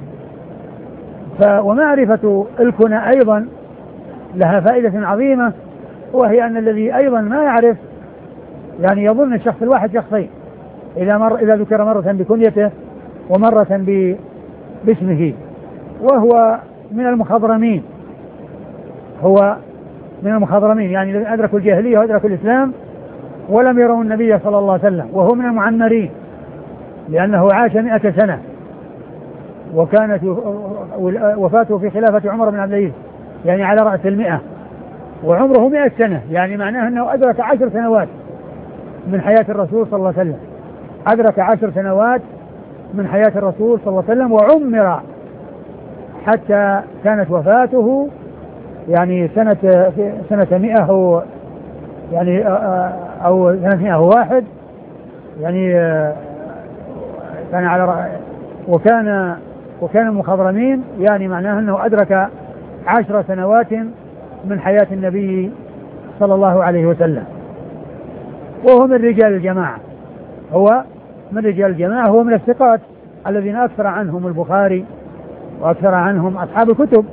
ومعرفة الكنى أيضا لها فائدة عظيمة، وهي أن الذي أيضا ما يعرف يعني يظن الشخص الواحد شخصين، إذا ذكر مرة بكنيته ومرة باسمه. وهو من المخضرمين، هو من المخضرمين يعني أدركوا الجاهلية وأدركوا الإسلام ولم يروا النبي صلى الله عليه وسلم، وهو من المعمرين لأنه عاش 100 سنة، وكانت وفاته في خلافة عمر بن عبد العزيز يعني على رأس 100، وعمره 100 سنة، يعني معناه أنه أدرك 10 سنوات من حياة الرسول صلى الله عليه وسلم، أدرك 10 سنوات من حياة الرسول صلى الله عليه وسلم، وعمر حتى كانت وفاته يعني سنة 100 يعني أو سنة 101 يعني كان على وكان المخضرمين يعني معناه أنه أدرك 10 سنوات من حياة النبي صلى الله عليه وسلم، وهو من رجال الجماعة، هو من رجال الجماعة، هو من الثقات الذين أكثر عنهم البخاري وأكثر عنهم أصحاب الكتب.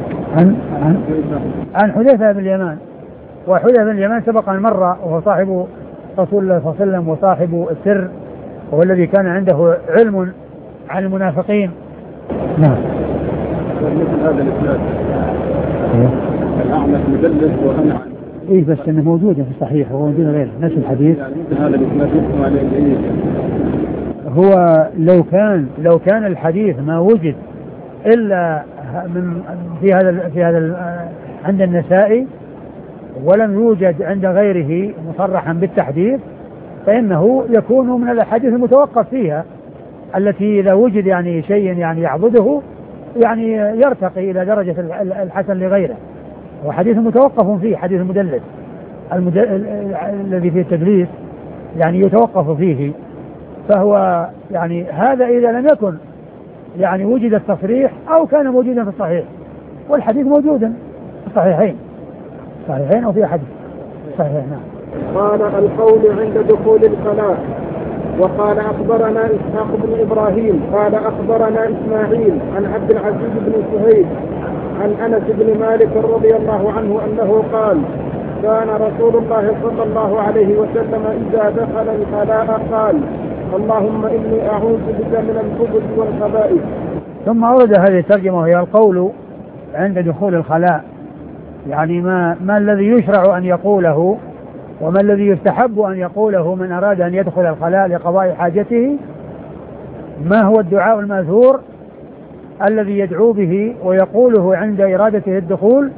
عن حذيفة بن اليمان، وحذيفة بن اليمان سبق أن مر، وهو صاحب رسول الله صلى الله عليه وسلم وصاحب السر، وهو الذي كان عنده علم عن المنافقين. نعم. مثل هذا الإسناد الأعمش مدلس وأنا إيه بس إنه موجود في الصحيح وهو دون غيره نفس الحديث. يعني مثل هذا الإسناد يحكم عليه إيه؟ هو لو كان الحديث ما وجد إلا في هذا عند النسائي ولم يوجد عند غيره مصرحا بالتحديث، فإنه يكون من الأحاديث المتوقف فيها، التي إذا وجد يعني شيء يعني يعضده يعني يرتقي إلى درجة الحسن لغيره، وحديث متوقف فيه، حديث المدلس الذي فيه التدليس يعني يتوقف فيه، فهو يعني هذا إذا لم يكن يعني وجد التصريح أو كان موجودا في الصحيح، والحديث موجودا في صحيحين أو في أحد صحيح. نعم. قال القول عند دخول الخلاء. وقال أخبرنا إسحاق بن إبراهيم قال أخبرنا إسماعيل عن عبد العزيز بن سهيل عن أنس بن مالك رضي الله عنه أنه قال كان رسول الله صلى الله عليه وسلم إذا دخل الخلاء قال اللهم إني أعوذ بك من الخبث والخبائث. ثم أورد هذه الترجمة وهي القول عند دخول الخلاء، يعني ما الذي يشرع أن يقوله وما الذي يستحب أن يقوله من أراد أن يدخل الخلاء لقضاء حاجته، ما هو الدعاء الماثور الذي يدعو به ويقوله عند إرادته الدخول.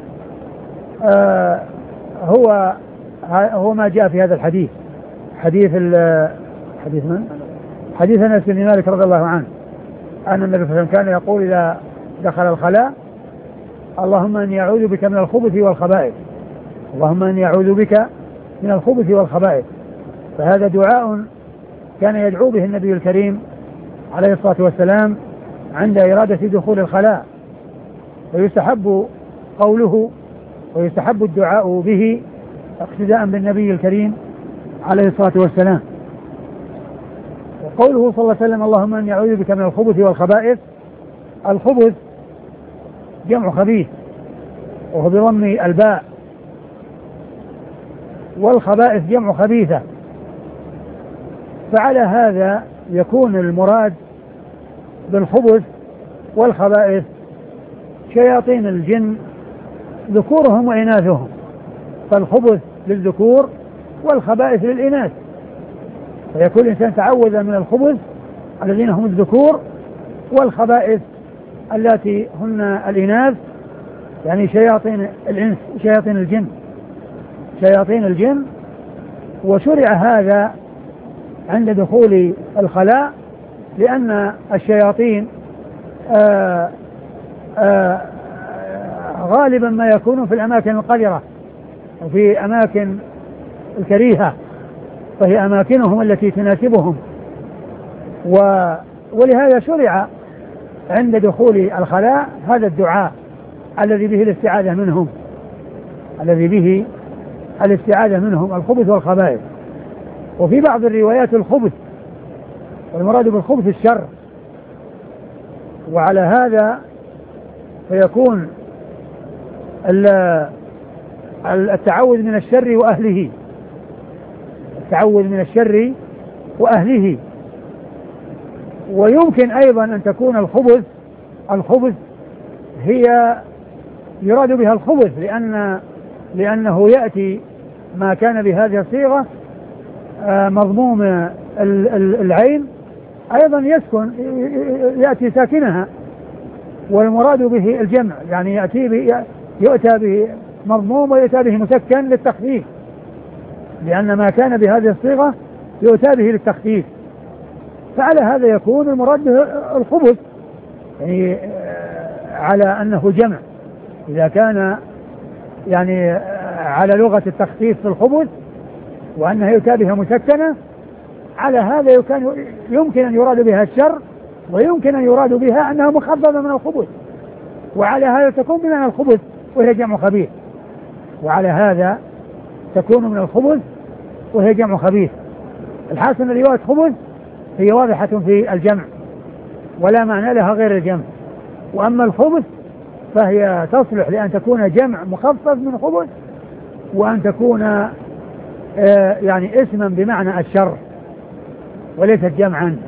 هو ما جاء في هذا الحديث، حديث من؟ حديث أنس بن مالك رضي الله عنه أن النبي صلى الله عليه وسلم كان يقول إذا دخل الخلاء اللهم إني أعوذ بك من الخبث والخبائث، اللهم إني أعوذ بك من الخبث والخبائث. فهذا دعاء كان يدعو به النبي الكريم عليه الصلاة والسلام عند إرادة دخول الخلاء، ويستحب قوله ويستحب الدعاء به اقتداء بالنبي الكريم عليه الصلاة والسلام. وقوله صلى الله عليه وسلم اللهم اني اعوذ بك من الخبث والخبائث. الخبث جمع خبيث وهو بضم الباء، والخبائث جمع خبيثة. فعلى هذا يكون المراد بالخبث والخبائث شياطين الجن ذكورهم وإناثهم، فالخبث للذكور والخبائث للإناث، فيكون الإنسان تعوذ من الخبث الذين هم الذكور والخبائث التي هن الإناث، يعني شياطين الإنس شياطين الجن. وشرع هذا عند دخول الخلاء، لأن الشياطين غالبا ما يكونون في الأماكن القذرة وفي أماكن الكريهة، فهي أماكنهم التي تناسبهم. ولهذا شرع عند دخول الخلاء هذا الدعاء الذي به الاستعاذة منهم الخبث والخبائث. وفي بعض الروايات الخبث، والمراد بالخبث الشر. وعلى هذا فيكون التعوذ من الشر وأهله. ويمكن أيضا أن تكون الخبث هي يراد بها الخبث لأنه يأتي ما كان بهذه الصيغة مضموم العين أيضا يأتي ساكنها، والمراد به الجمع، يعني يؤتى به مضموم ويؤتى به مسكن للتخفيف، لأن ما كان بهذه الصيغة يؤتى به للتخفيف. فعلى هذا يكون المراد به الخبث، يعني على أنه جمع، إذا كان يعني على لغة التخفيف في الخبث وأنها يؤتى بها مسكنة، على هذا يمكن أن يراد بها الشر، ويمكن أن يراد بها أنها مخففة من الخبث، وعلى هذا تكون بمعنى الخبث وهي جمع خبيث، وعلى هذا تكون من الخبث وهي جمع خبيث. الحاصل أن رواية خبث هي واضحة في الجمع ولا معنى لها غير الجمع، وأما الخبث فهي تصلح لأن تكون جمع مخفف من خبث، وأن تكون يعني اسما بمعنى الشر وليست جمعا.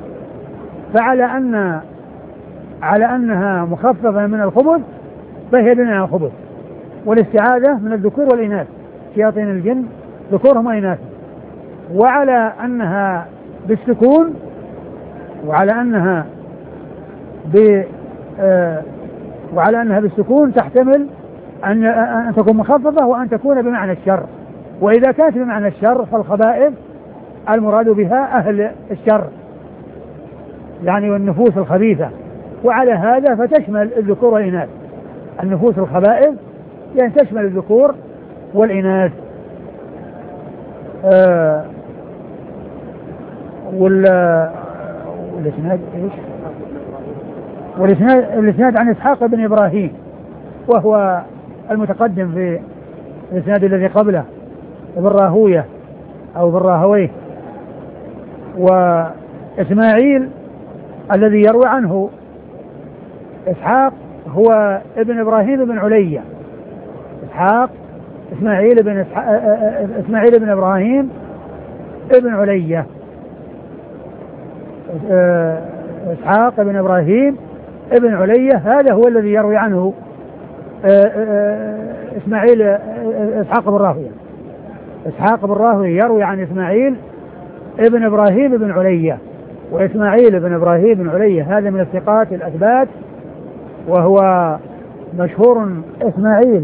على أنها مخففة من الخبث فهي بمعنى الخبث، والاستعاذة من الذكور والإناث شياطين الجن ذكورهم وإناثهم. وعلى أنها بالسكون، وعلى أنها بالسكون تحتمل أن تكون مخففة وأن تكون بمعنى الشر. وإذا كانت بمعنى الشر فالخبائث المراد بها أهل الشر، يعني والنفوس الخبيثة. وعلى هذا فتشمل الذكور والإناث، النفوس الخبائث يعني تشمل الذكور والإناث. والإسناد عن إسحاق بن إبراهيم، وهو المتقدم في الإسناد الذي قبله ابن راهوية أو ابن راهويه. وإسماعيل الذي يروي عنه إسحاق هو ابن إبراهيم بن علية. إسماعيل بن إبراهيم ابن علية. إسحاق بن إبراهيم ابن علية هذا هو الذي يروي عنه إسحاق بن راهوية يروي عن إسماعيل ابن إبراهيم بن علية. وإسماعيل بن إبراهيم بن علية هذا من الثقات الأثبات، وهو مشهور إسماعيل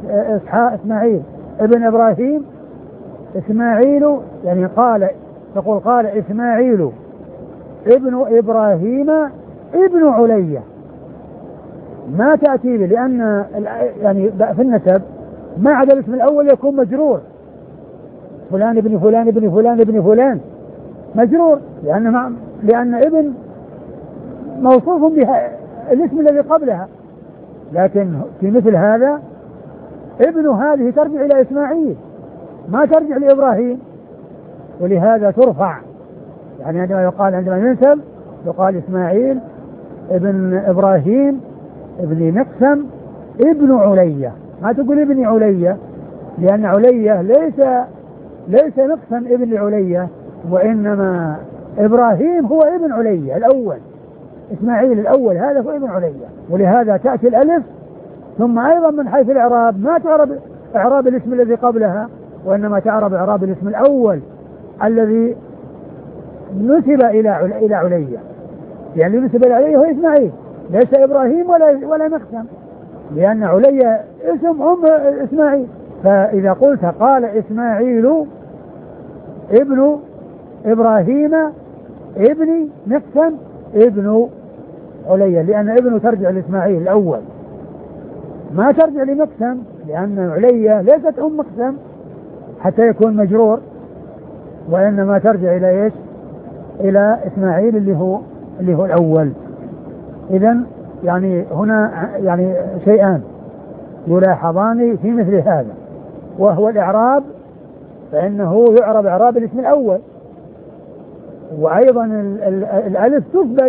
ابن إبراهيم. إسماعيل يعني قال إسماعيل ابن إبراهيم ابن علية، ما تأتي به، لأن يعني في النسب ما عدا الاسم الأول يكون مجرور، فلان ابن فلان ابن فلان ابن فلان مجرور، لأن ابن موصوف بها الاسم الذي قبلها، لكن في مثل هذا ابن هذه ترجع إلى إسماعيل ما ترجع لإبراهيم، ولهذا ترفع. يعني عندما يقال عندما ينسب يقال إسماعيل ابن إبراهيم ابن مقسم ابن علية، ما تقول ابن علية، لأن علية ليس مقسم ابن لعلية، وإنما إبراهيم هو ابن علية الأول، إسماعيل الأول هذا هو ابن علية. ولهذا تأتي الألف ثم أيضا من حيث الإعراب ما تعرب إعراب الاسم الذي قبلها، وإنما تعرب إعراب الاسم الأول الذي نسب إلى علية، يعني نسب إلى علية هو إسماعيل ليس إبراهيم ولا مقسم، لأن علية اسم إسماعيل. فإذا قلت قال إسماعيل ابن إبراهيم ابن مقسم ابن علية، لأن ابن ترجع لإسماعيل الأول ما ترجع لمقسم، لأن علية ليست مقسم حتى يكون مجرور، وإنما ترجع إلى إيش؟ إلى إسماعيل اللي هو الأول. إذن يعني هنا يعني شيئان يلاحظان في مثل هذا، وهو الإعراب، فإنه يعرب إعراب الاسم الأول، وأيضا الألف تثبت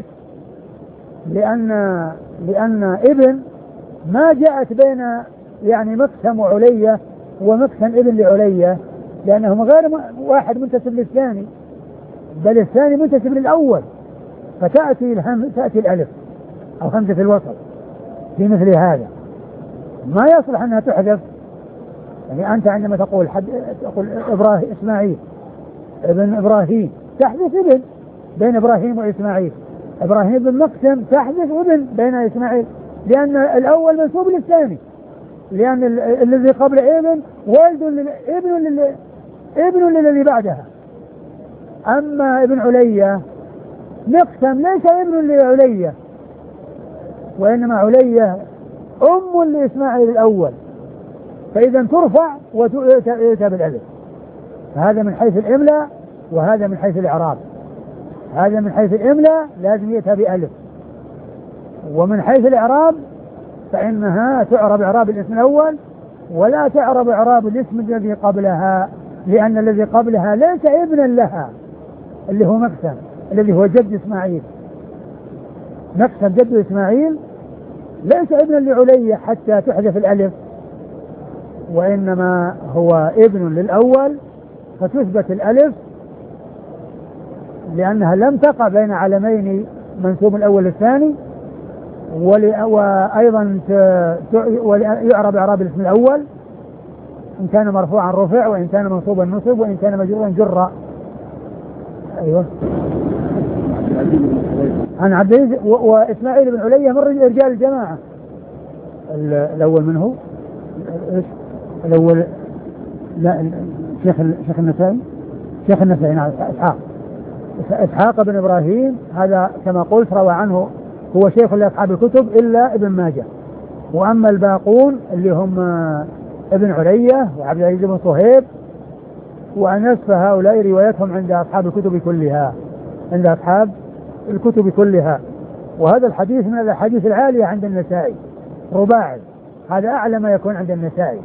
لأن ابن ما جاءت بين يعني مقسم وعلية ومقسم ابن لعلية، لأنهم غير واحد منتسب للثاني، بل الثاني منتسب للأول، فتأتي الألف أو همزة الوصل في مثل هذا ما يصلح أنها تحذف. يعني أنت عندما تقول إبراهيم إسماعيل ابن إبراهيم تحذف ابن بين إبراهيم وإسماعيل، إبراهيم بن مقسم تحذف ابن بين إسماعيل، لأن الأول منسوب للثاني، لأن الذي قبل ابن والد ابن للذي بعدها. أما ابن علية مقسم ليس ابن لعلية، وإنما علية أم لإسماعيل الأول، فإذا ترفع وتؤتى بالألف. هذا من حيث الإملاء وهذا من حيث الإعراب. هذا من حيث الإملاء لازم يؤتى بألف، ومن حيث الإعراب فإنها تعرب إعراب الاسم الأول ولا تعرب إعراب الاسم الذي قبلها، لأن الذي قبلها ليس ابنا لها اللي هو مقسم الذي هو جد إسماعيل. مقسم جد إسماعيل ليس ابنا لعلية حتى تحذف الألف، وإنما هو ابن للأول فتثبت الألف، لأنها لم تقع بين علمين منسوب الأول للثاني، وأيضا يعرب إعراب الاسم الأول إن كان مرفوعا رفع، وإن كان منصوبا نصب، وإن كان مجرورا جر. أيوه عن عبد العزيز وإسماعيل بن علية من رجال الجماعة. الأول منه الأول لا شيخ النسائي نعم إسحاق بن إبراهيم، هذا كما قلت روى عنه هو شيخ لأصحاب الكتب إلا ابن ماجه. وأما الباقون اللي هم ابن علية وعبد العزيز بن صهيب وأنس، فهؤلاء روايتهم عند أصحاب الكتب كلها، وهذا الحديث من الحديث العالية عند النسائي رباعي، هذا أعلى ما يكون عند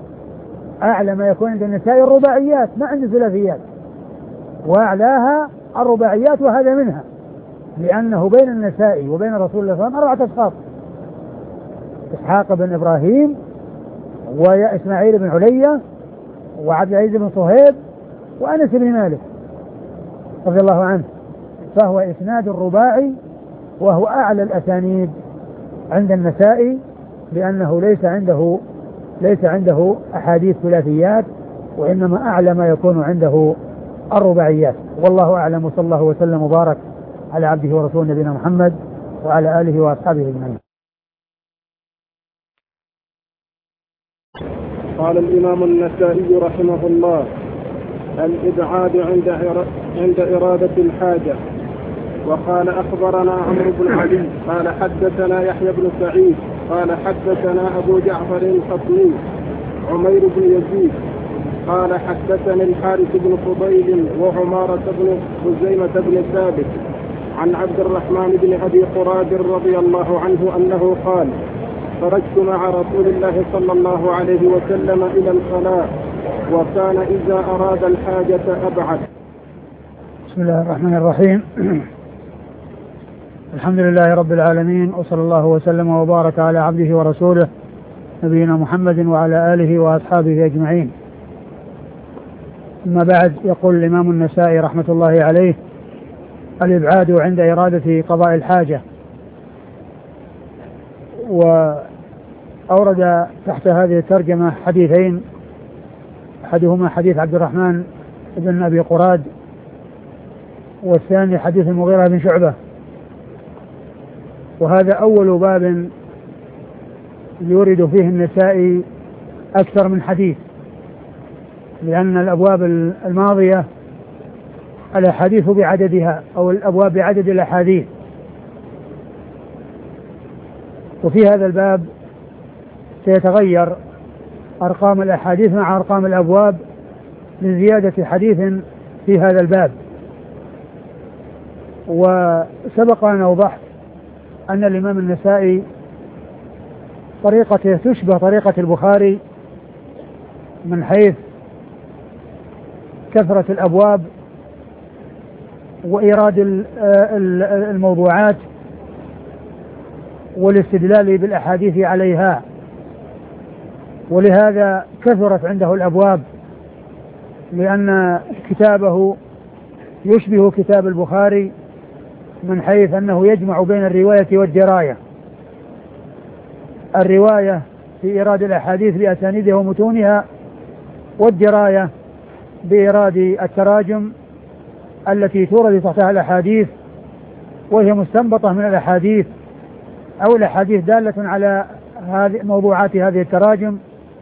النسائي، الرباعيات ما عند الثلاثيات، وأعلاها الرباعيات، وهذا منها، لأنه بين النسائي وبين رسول الله صلى الله عليه وسلم 4 أشخاص: إسحاق بن إبراهيم وإسماعيل بن علية وعبد العزيز بن صهيب وأنس بن مالك رضي الله عنه، فهو إسناد الرباعي، وهو أعلى الأسانيد عند النسائي، لأنه ليس عنده أحاديث ثلاثيات، وإنما أعلى ما يكون عنده الرباعيات. والله أعلم، وصلى الله وسلم وبارك على عبده ورسوله نبينا محمد وعلى آله وأصحابه أجمعين. قال الإمام النسائي رحمه الله: الإبعاد عند إرادة الحاجة. وقال أخبرنا عمرو بن علي قال حدثنا يحيى بن سعيد قال حدثنا أبو جعفر الخطمي عمير بن يزيد قال حدثني الحارث بن فضيل وعمارة بن خزيمة بن ثابت عن عبد الرحمن بن أبي قراد رضي الله عنه أنه قال: خرجت مع رسول الله صلى الله عليه وسلم إلى الخلاء وكان إذا أراد الحاجة أبعد. بسم الله الرحمن الرحيم. الحمد لله رب العالمين، وصلى الله وسلم وبارك على عبده ورسوله نبينا محمد وعلى آله وأصحابه أجمعين. أما بعد، يقول الإمام النسائي رحمة الله عليه: الإبعاد عند إرادة قضاء الحاجة. وأورد تحت هذه الترجمة حديثين، أحدهما حديث عبد الرحمن بن أبي قراد، والثاني حديث المغيرة بن شعبة. وهذا أول باب يورد فيه النسائي أكثر من حديث، لأن الأبواب الماضية الأحاديث بعددها، أو الأبواب بعدد الأحاديث. وفي هذا الباب سيتغير أرقام الأحاديث مع أرقام الأبواب لزيادة حديث في هذا الباب. وسبق أن أوضحت أن الإمام النسائي طريقته تشبه طريقة البخاري من حيث كثرة الأبواب وإيراد الموضوعات والاستدلال بالأحاديث عليها، ولهذا كثرت عنده الأبواب، لأن كتابه يشبه كتاب البخاري من حيث أنه يجمع بين الرواية والدراية. الرواية في إيراد الأحاديث بأسانيدها ومتونها، والدراية بإيراد التراجم التي تورد تحتها الأحاديث، وهي مستنبطة من الأحاديث أو الأحاديث دالة على موضوعات هذه التراجم.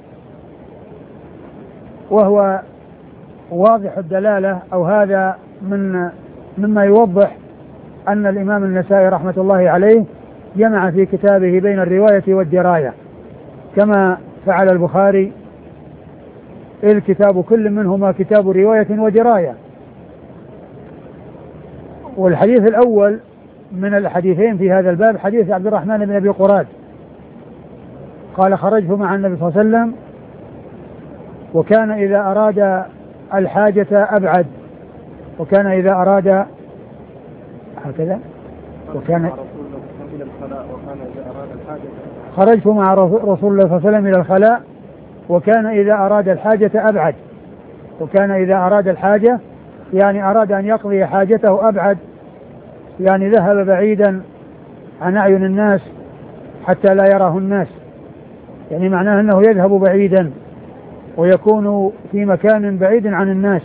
وهو واضح الدلالة، أو هذا مما يوضح أن الإمام النسائي رحمة الله عليه جمع في كتابه بين الرواية والدراية كما فعل البخاري، الكتاب كل منهما كتاب رواية ودراية. والحديث الأول من الحديثين في هذا الباب حديث عبد الرحمن بن أبي قراد قال: خرجت مع النبي صلى الله عليه وسلم وكان إذا أراد الحاجة أبعد. وكان إذا أراد هكذا خرجت مع رسول الله صلى الله عليه وسلم إلى الخلاء وكان إذا أراد الحاجة أبعد. وكان إذا أراد الحاجة يعني أراد أن يقضي حاجته أبعد، يعني ذهب بعيدا عن أعين الناس حتى لا يراه الناس، يعني معناه أنه يذهب بعيدا ويكون في مكان بعيد عن الناس.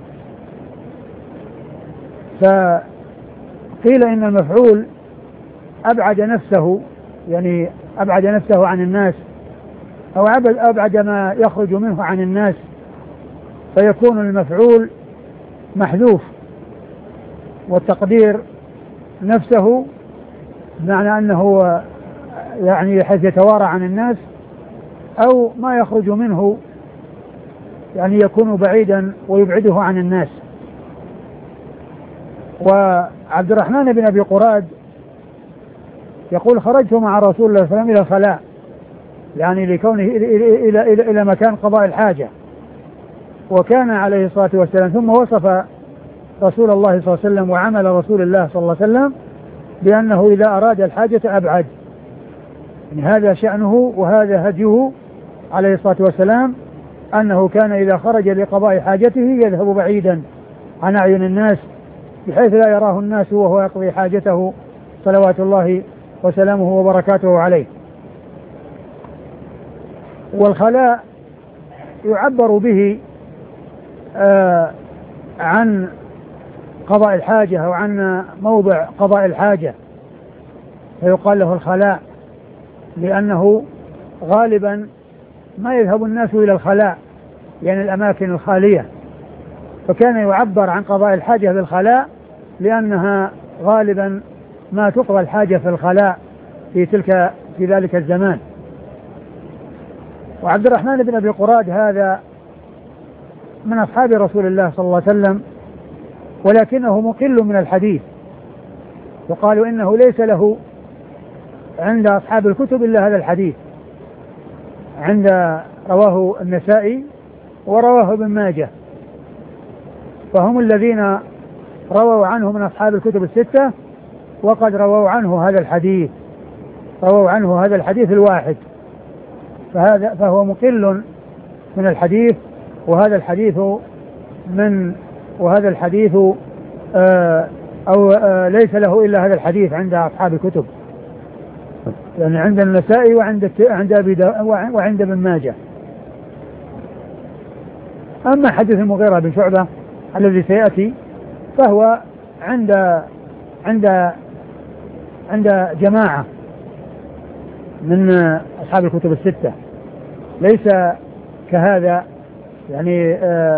فقيل إن المفعول أبعد نفسه، يعني أبعد نفسه عن الناس، أو أبعد ما يخرج منه عن الناس، فيكون المفعول محذوف، والتقدير نفسه بمعنى أنه يعني حيث يتوارى عن الناس، أو ما يخرج منه يعني يكون بعيدا ويبعده عن الناس. وعبد الرحمن بن أبي قراد يقول: خرجت مع رسول الله صلى الله عليه وسلم إلى الخلاء، يعني لكونه إلى مكان قضاء الحاجة. وكان عليه الصلاة والسلام، ثم وصف رسول الله صلى الله عليه وسلم وعمل رسول الله صلى الله عليه وسلم بأنه إذا أراد الحاجة أبعد، يعني هذا شأنه وهذا هديه عليه الصلاة والسلام، أنه كان إذا خرج لقضاء حاجته يذهب بعيدا عن أعين الناس بحيث لا يراه الناس وهو يقضي حاجته صلوات الله وسلامه وبركاته عليه. والخلاء يعبر به عن قضاء الحاجة أو عن موضع قضاء الحاجة، فيقال له الخلاء، لأنه غالبا ما يذهب الناس إلى الخلاء، يعني الأماكن الخالية، فكان يعبر عن قضاء الحاجة بالخلاء لأنها غالبا ما تقضى الحاجة في الخلاء في ذلك الزمان. وعبد الرحمن بن أبي قراد هذا من أصحاب رسول الله صلى الله عليه وسلم، ولكنه مقل من الحديث، وقالوا إنه ليس له عند أصحاب الكتب إلا هذا الحديث، رواه النسائي ورواه ابن ماجه، فهم الذين رووا عنه من أصحاب الكتب الستة، وقد رووا عنه هذا الحديث الواحد، فهو مقل من الحديث، وهذا الحديث ليس له إلا هذا الحديث عند أصحاب الكتب، يعني عند النسائي وعند ابن ماجه. أما حديث المغيرة بن شعبة الذي سيأتي فهو عند جماعة من أصحاب الكتب الستة، ليس كهذا يعني.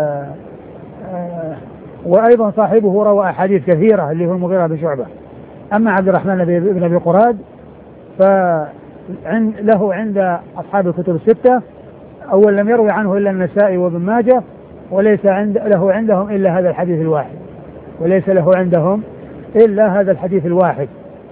وأيضا صاحبه روى أحاديث كثيرة اللي هو المغيرة بن شعبة. أما عبد الرحمن بن أبي قراد فله عند أصحاب الكتب الستة، أول لم يروي عنه إلا النسائي وابن ماجه، وليس له عندهم إلا هذا الحديث الواحد،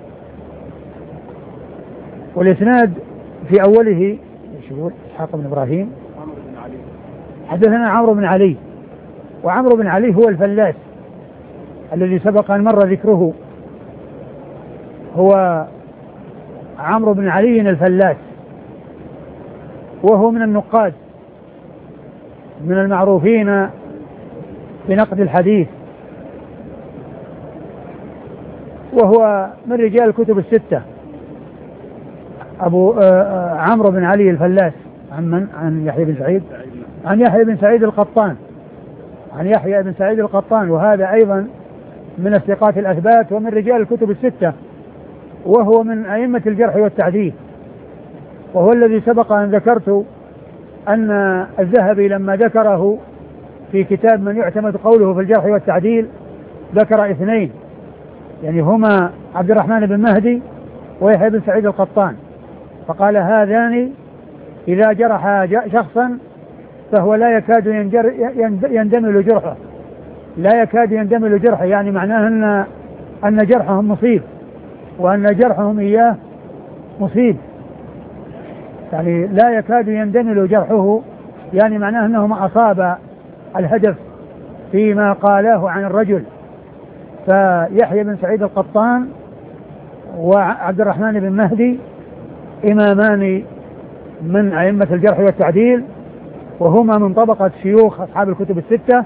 والإسناد في أوله إسحاق بن إبراهيم حدثنا عمرو بن علي، وعمرو بن علي هو الفلاس الذي سبق أن مر ذكره، هو عمرو بن علي الفلاس، وهو من النقاد من المعروفين بنقد الحديث، وهو من رجال الكتب الستة. أبو عمرو بن علي الفلاس عن يحيى بن سعيد، عن يحيى بن سعيد القطان، وهذا أيضا من الثقات الأثبات ومن رجال الكتب الستة، وهو من أئمة الجرح والتعديل، وهو الذي سبق أن ذكرت أن الذهبي لما ذكره في كتاب من يعتمد قوله في الجرح والتعديل ذكر اثنين، يعني هما عبد الرحمن بن مهدي ويحيى بن سعيد القطان، فقال هذان إذا جرح شخصا فهو لا يكاد يندمل جرحه، يعني معناه أن جرحهم مصيب، وأن جرحهم إياه مصيب، يعني لا يكاد يندمل جرحه، يعني معناه أنه أصاب الهدف فيما قاله عن الرجل. فيحيى بن سعيد القطان وعبد الرحمن بن مهدي إمامان من أئمة الجرح والتعديل، وهما من طبقة شيوخ أصحاب الكتب الستة،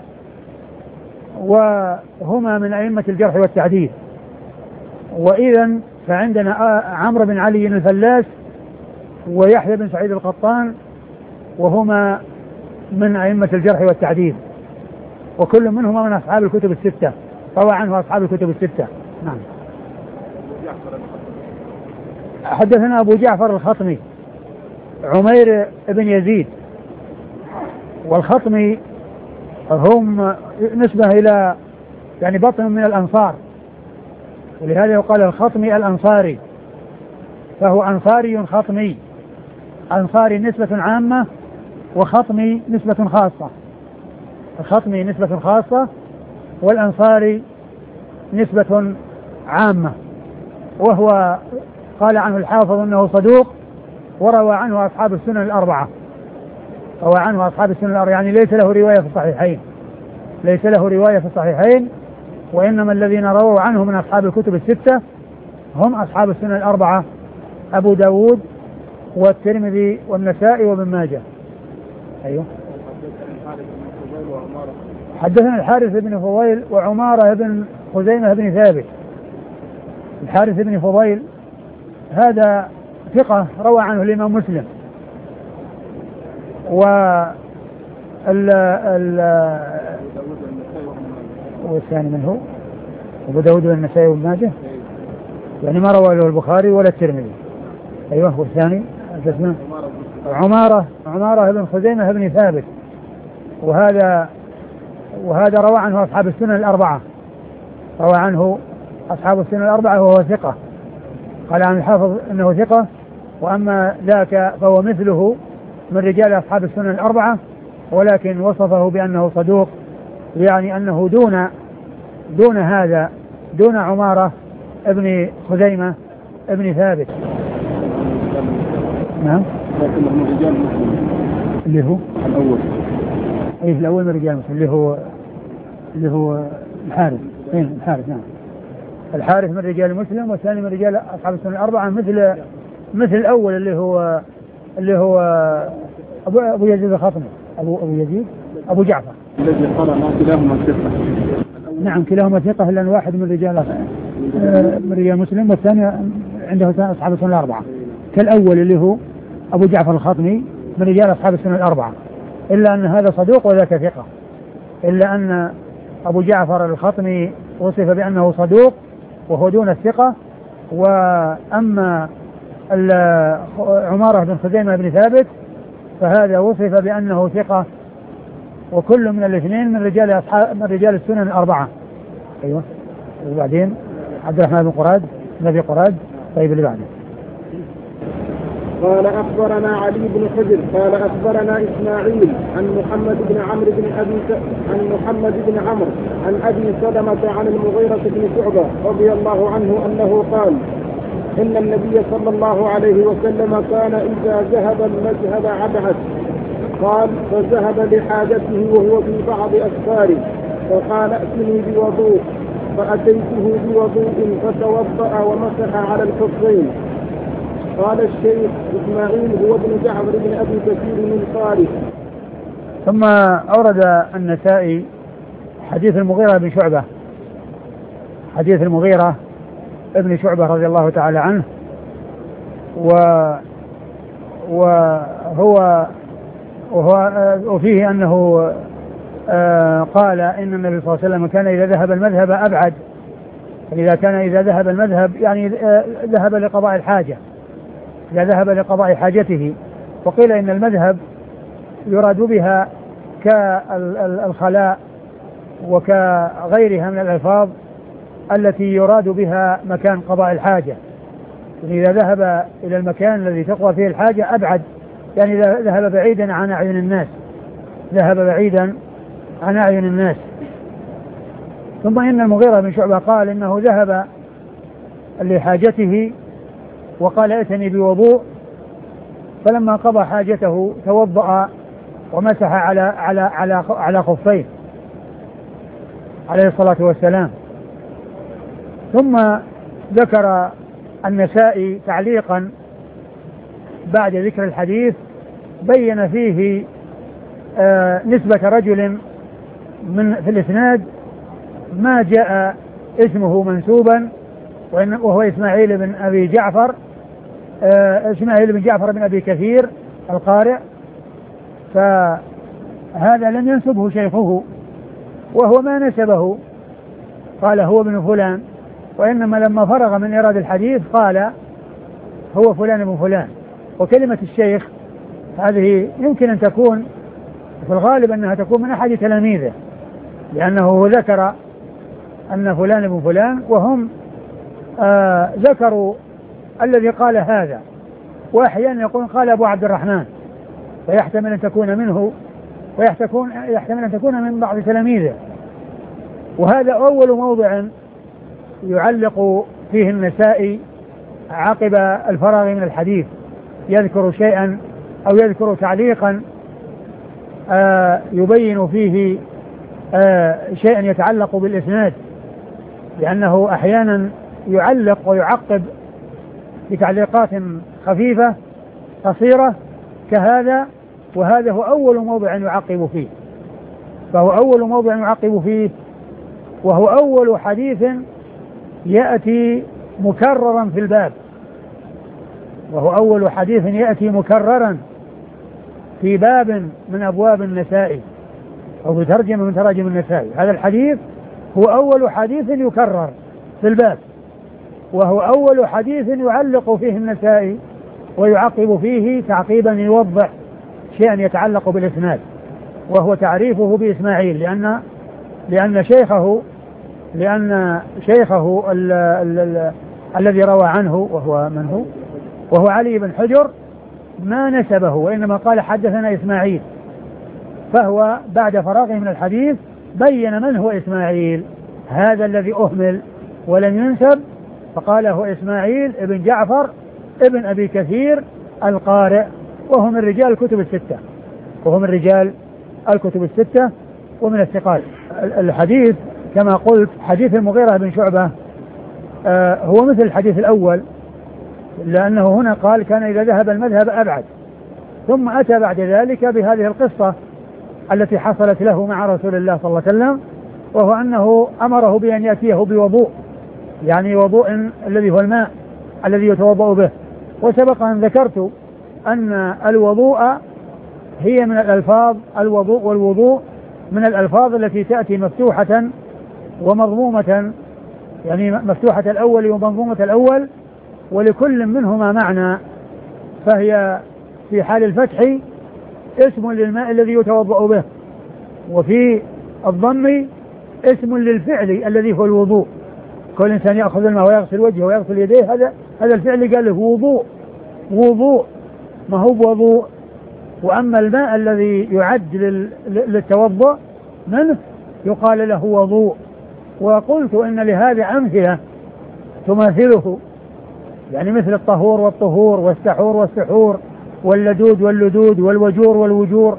وهما من أئمة الجرح والتعديل. وإذا فعندنا عمرو بن علي الفلاس ويحيى بن سعيد القطان، وهما من أئمة الجرح والتعديل، وكل منهما من أصحاب الكتب الستة، روى عنه أصحاب الكتب الستة. نعم. حدثنا أبو جعفر الخطمي عمير بن يزيد، والخطمي هم نسبة إلى يعني بطن من الأنصار، ولهذا يقال الخطمي الأنصاري، فهو أنصاري خطمي، أنصاري نسبة عامة وخطمي نسبة خاصة، الخطمي نسبة خاصة والأنصاري نسبة عامة. وهو قال عنه الحافظ أنه صدوق، وروى عنه أصحاب السنن الأربعة، يعني ليس له رواية في الصحيحين، وإنما الذين رووا عنه من أصحاب الكتب الستة هم أصحاب السنن الأربعة، أبو داود والترمذي والنسائي وابن ماجه. أيوه. حدثنا الحارث بن فضيل وعمارة بن خزيمة بن ثابت. الحارث بن فضيل هذا ثقة روى عنه الإمام مسلم، والثاني من هو أبو داود والنسائي وابن ماجه، يعني ما روى له البخاري ولا الترمذي. أيوه. والثاني اسمه عمارة بن خزيمة بن ثابت، وهذا روى عنه أصحاب السنن الأربعة، وهو ثقة. قال عن الحافظ أنه ثقة، وأما ذاك فهو مثله من رجال أصحاب السنن الأربعة، ولكن وصفه بأنه صدوق، يعني أنه دون هذا، دون عمارة ابن خزيمة ابن ثابت. نعم. لكنه من رجال مسلم. اللي هو الأول. أي الأول من رجال مسلم اللي هو الحارث. الحارث نعم. الحارث من رجال مسلم، والثاني من رجال أصحاب السنن الأربعة مثل الأول اللي هو أبو يزيد الخطمي، أبو يزيد أبو جعفر الذي قرأ كلاهما ثقة. نعم كلاهما ثقة، لأن واحد من رجال مسلم والثاني عنده أصحاب السنن الأربعة، كالأول اللي هو أبو جعفر الخطمي من رجال أصحاب السنن الأربعة، إلا أن هذا صدوق وذاك ثقة، إلا أن أبو جعفر الخطمي وصف بأنه صدوق وهو دون الثقة، وأما عمارة بن خزيمة بن ثابت فهذا وصف بأنه ثقة، وكل من الاثنين من رجال السنن الأربعة. أيوة. وبعدين عبد الرحمن بن أبي قراد. طيب اللي بعده. قال أخبرنا علي بن حجر قال أخبرنا إسماعيل عن محمد بن عمرو عن أبي سلمة عن المغيرة بن شعبة رضي الله عنه أنه قال: إن النبي صلى الله عليه وسلم كان إذا ذهب المذهب عبعث. قال: فذهب لحاجته وهو في بعض أسفاره، فقال: ائتني بوضوء، فأتيته بوضوء فتوضأ ومسح على الخفين. قال الشيخ إسماعيل هو ابن جعفر بن أبي كثير من فارس. ثم أورد النسائي حديث المغيرة بن شعبة، حديث المغيرة ابن شعبة رضي الله تعالى عنه، وفيه أنه قال إن النبي صلى الله عليه وسلم كان إذا ذهب المذهب أبعد، إذا ذهب المذهب يعني ذهب لقضاء الحاجة، إذا ذهب لقضاء حاجته. وقيل إن المذهب يراد بها كالخلاء وكغيرها من الألفاظ التي يراد بها مكان قضاء الحاجة، يعني إذا ذهب إلى المكان الذي تقضى فيه الحاجة أبعد، يعني إذا ذهب بعيدا عن أعين الناس، ذهب بعيدا عن أعين الناس. ثم إن المغيرة بن شعبة قال إنه ذهب لحاجته وقال: ائتني بوضوء، فلما قضى حاجته توضأ ومسح على خفيه عليه الصلاة والسلام. ثم ذكر النسائي تعليقا بعد ذكر الحديث بين فيه نسبة رجل في الإسناد ما جاء اسمه منسوبا، وهو إسماعيل بن أبي جعفر، إسماعيل بن جعفر بن أبي كثير القارئ، فهذا لم ينسبه شيخه، وهو ما نسبه قال هو ابن فلان، وإنما لما فرغ من إيراد الحديث قال هو فلان ابن فلان. وكلمة الشيخ هذه يمكن أن تكون في الغالب أنها تكون من أحد تلاميذه، لأنه ذكر أن فلان ابن فلان، وهم ذكروا الذي قال هذا، وأحيانا يقول قال أبو عبد الرحمن، فيحتمل أن تكون منه ويحتمل أن تكون من بعض تلاميذه. وهذا أول موضع يعلق فيه النسائي عقب الفراغ من الحديث، يذكر شيئا أو يذكر تعليقا يبين فيه شيئا يتعلق بالإسناد، لأنه أحيانا يعلق ويعقب بتعليقات خفيفة قصيرة كهذا، وهذا هو أول موضع يعقب فيه، وهو أول حديث يأتي مكررا في الباب، في باب من أبواب النسائي أو بترجمة من تراجم النسائي. هذا الحديث هو أول حديث يكرر في الباب، وهو أول حديث يعلق فيه النسائي ويعقب فيه تعقيبا يوضح شيئا يتعلق بالإسناد، وهو تعريفه بإسماعيل، لأن شيخه الذي روى عنه وهو من هو؟ وهو علي بن حجر ما نسبه، وإنما قال حدثنا إسماعيل، فهو بعد فراغه من الحديث بين من هو إسماعيل هذا الذي أهمل ولم ينسب، فقال هو إسماعيل ابن جعفر ابن أبي كثير القارئ، وهو من رجال الكتب الستة، ومن الثقات. الحديث كما قلت حديث المغيرة بن شعبة هو مثل الحديث الأول، لأنه هنا قال كان إذا ذهب المذهب أبعد، ثم أتى بعد ذلك بهذه القصة التي حصلت له مع رسول الله صلى الله عليه وسلم، وهو أنه أمره بأن يأتيه بوضوء، يعني وضوء الذي هو الماء الذي يتوضأ به. وسبق أن ذكرت أن الوضوء هي من الألفاظ، الوضوء والوضوء من الألفاظ التي تأتي مفتوحة ومضمومة، يعني مفتوحة الأول ومضمومة الأول، ولكل منهما معنى، فهي في حال الفتح اسم للماء الذي يتوضأ به، وفي الضم اسم للفعل الذي هو الوضوء. كل إنسان يأخذ الماء ويغسل وجهه ويغسل يديه، هذا الفعل قال له وضوء، ما هو بوضوء. وأما الماء الذي يعد للتوضؤ منه يقال له وضوء. وقلت إن لهذا أمثلة تماثله، يعني مثل الطهور والطهور والسحور والسحور واللدود واللدود والوجور والوجور،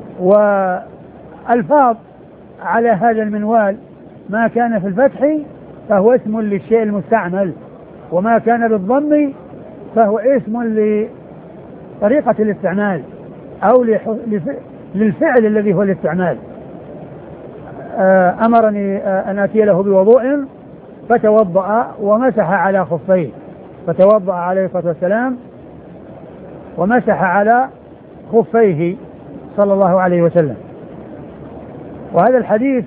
والفاظ على هذا المنوال. ما كان في الفتح فهو اسم للشيء المستعمل، وما كان بالضم فهو اسم لطريقة الاستعمال أو للفعل الذي هو الاستعمال. أمرني أن أتي له بوضوء فتوضأ ومسح على خفيه، فتوضأ عليه الصلاة والسلام ومسح على خفيه صلى الله عليه وسلم. وهذا الحديث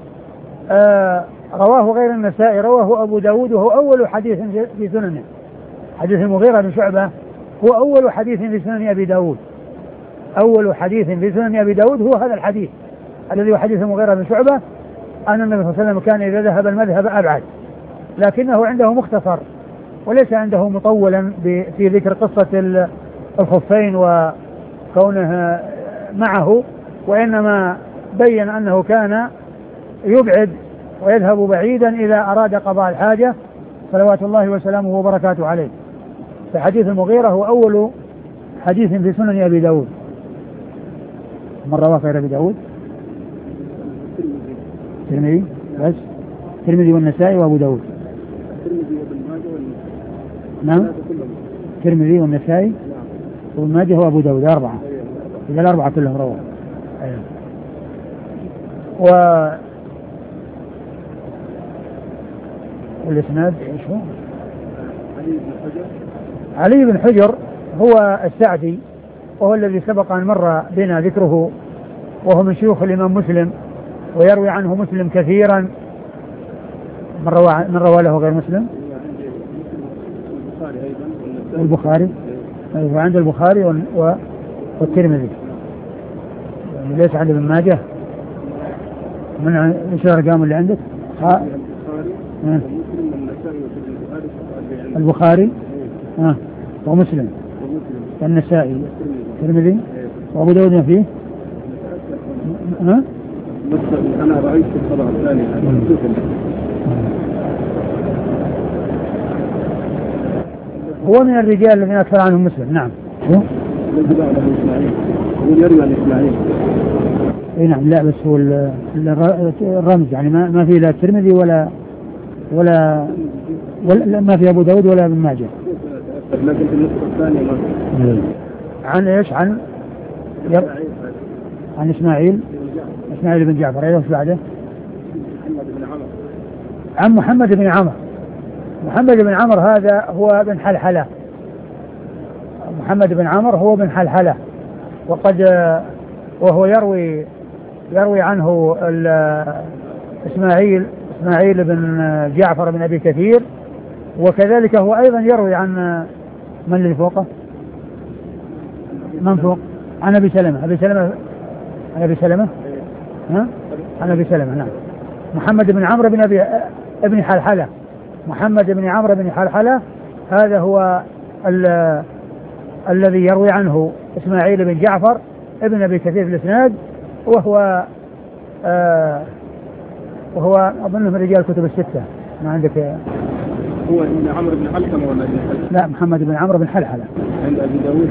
رواه غير النسائي، رواه أبو داود، وهو أول حديث في سننه. حديث المغيرة بن شعبة هو أول حديث في سنن أبي داود، أول حديث في سنن أبي داود هو هذا الحديث الذي هو حديث المغيرة بن شعبة، أن النبي صلى الله عليه وسلم كان إذا ذهب المذهب أبعد، لكنه عنده مختصر وليس عنده مطولا في ذكر قصة الخفين وكونه معه، وإنما بين أنه كان يبعد ويذهب بعيدا إذا أراد قضاء الحاجة صلوات الله وسلامه وبركاته عليه. فحديث المغيرة هو أول حديث في سنن أبي داود. من رواه غير أبي داود؟ الترمذي بس، الترمذي والنسائي وأبو داود. نعم، الترمذي والنسائي وابن ماجه وأبو داود، أربعة، إذا الأربعة كلهم رواه. والإسناد إيش هو؟ علي بن حجر هو السعدي، وهو الذي سبق أن مر بنا ذكره، وهو من شيوخ الإمام مسلم، ويروي عنه مسلم كثيرا. من روى له غير مسلم؟ البخاري، وعند البخاري والترمذي، يعني ليس عند ابن ماجه. من ايش الارقام اللي عندك؟ البخاري ومسلم والنسائي والترمذي وابو داود ما فيه؟ انا رايت في الطبعه الثانيه هو من الرجال الذين اكثر عنهم مسلم. نعم، هو يروي عن اسماعيل. اي نعم، لا بس هو الرمز، يعني ما في لا الترمذي ولا ما في ابو داود ولا ابن ماجه. لكن في النسخه الثانيه ما عن ايش؟ عن اسماعيل بن جعفر. ايش بعده؟ عن محمد بن عمرو. محمد بن عمرو هذا هو بن حلحلة. محمد بن عمرو هو بن حلحلة، وهو يروي عنه إسماعيل بن جعفر بن أبي كثير، وكذلك هو أيضا يروي عن من اللي فوقه؟ من فوق؟ عن أبي سلمة. عن أبي سلمة. نعم. محمد بن عمرو بن حلحلة. محمد بن عمرو بن حلحلة هذا هو الذي يروي عنه إسماعيل بن جعفر ابن أبي كثير في الإسناد، وهو أظن من رجال الكتب الستة. ما عندك هو ابن عمرو بن علقمة ولا ابن حلحلة؟ لا، محمد بن عمرو بن حلحلة. عند أبي داود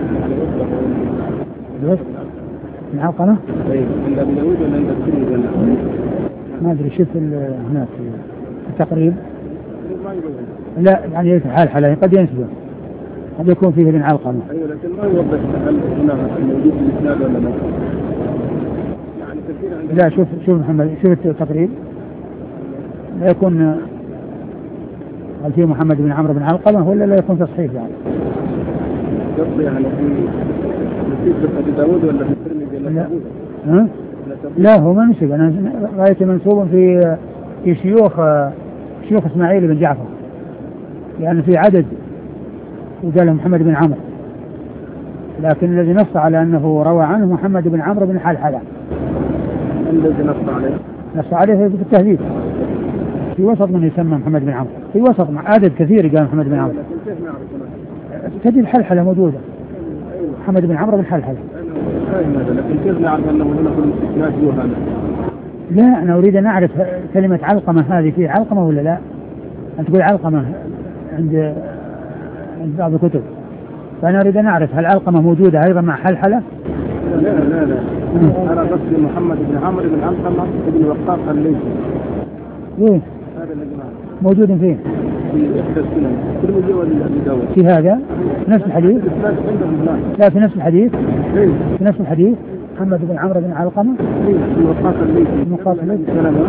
بن علقمة؟ أيوه، عند أبي داود ولا عند الترمذي؟ ما أدري، شوف هناك التقريب. لا يعني حلحلة قد ينسبه، قد يكون فيه ابن علقمة. أيوه، لكن ما يوضح هل هنا موجود في الإسناد ولا لا. يعني كثير. لا، شوف محمد، شوف التقريب، لا يكون هل فيه محمد بن عمرو بن علقمة ولا لا يكون تصحيح يعني. قصدي يعني في أبي داود ولا في الترمذي؟ لا. ها؟ لا، هو منسوب، أنا رأيت منسوب في شيوخ إسماعيل بن جعفر، يعني في عدد وقال محمد بن عمرو، لكن الذي نص على أنه روى عنه محمد بن عمرو بن حلحلة. الذي نص عليه؟ نص عليه في التهذيب، في وسط من يسمى محمد بن عمرو، في وسط مع عدد كثير قال محمد بن عمرو. تجد حلحلة موجودة، محمد بن عمرو بن حلحلة. لكن كيف نعرف أنه هنا في الاستثناء هذا؟ لا، أنا أريد أن أعرف كلمة علقمة هذه فيه علقمة ولا لا. أنت تقول علقمة عند بعض الكتب، فأنا أريد أن أعرف هل علقمة موجودة أيضا مع حلحلة؟ لا. أنا قصدي محمد بن عمرو بن علقمة بن وقاص الليثي. وين؟ هذا الذي موجود فين؟ في إحدى السنن، الترمذي ولا أبي داود؟ في هذا نفس الحديث؟ لا، في نفس الحديث. في نفس الحديث محمد بن عمرو بن علقمة بن وقاص الليثي.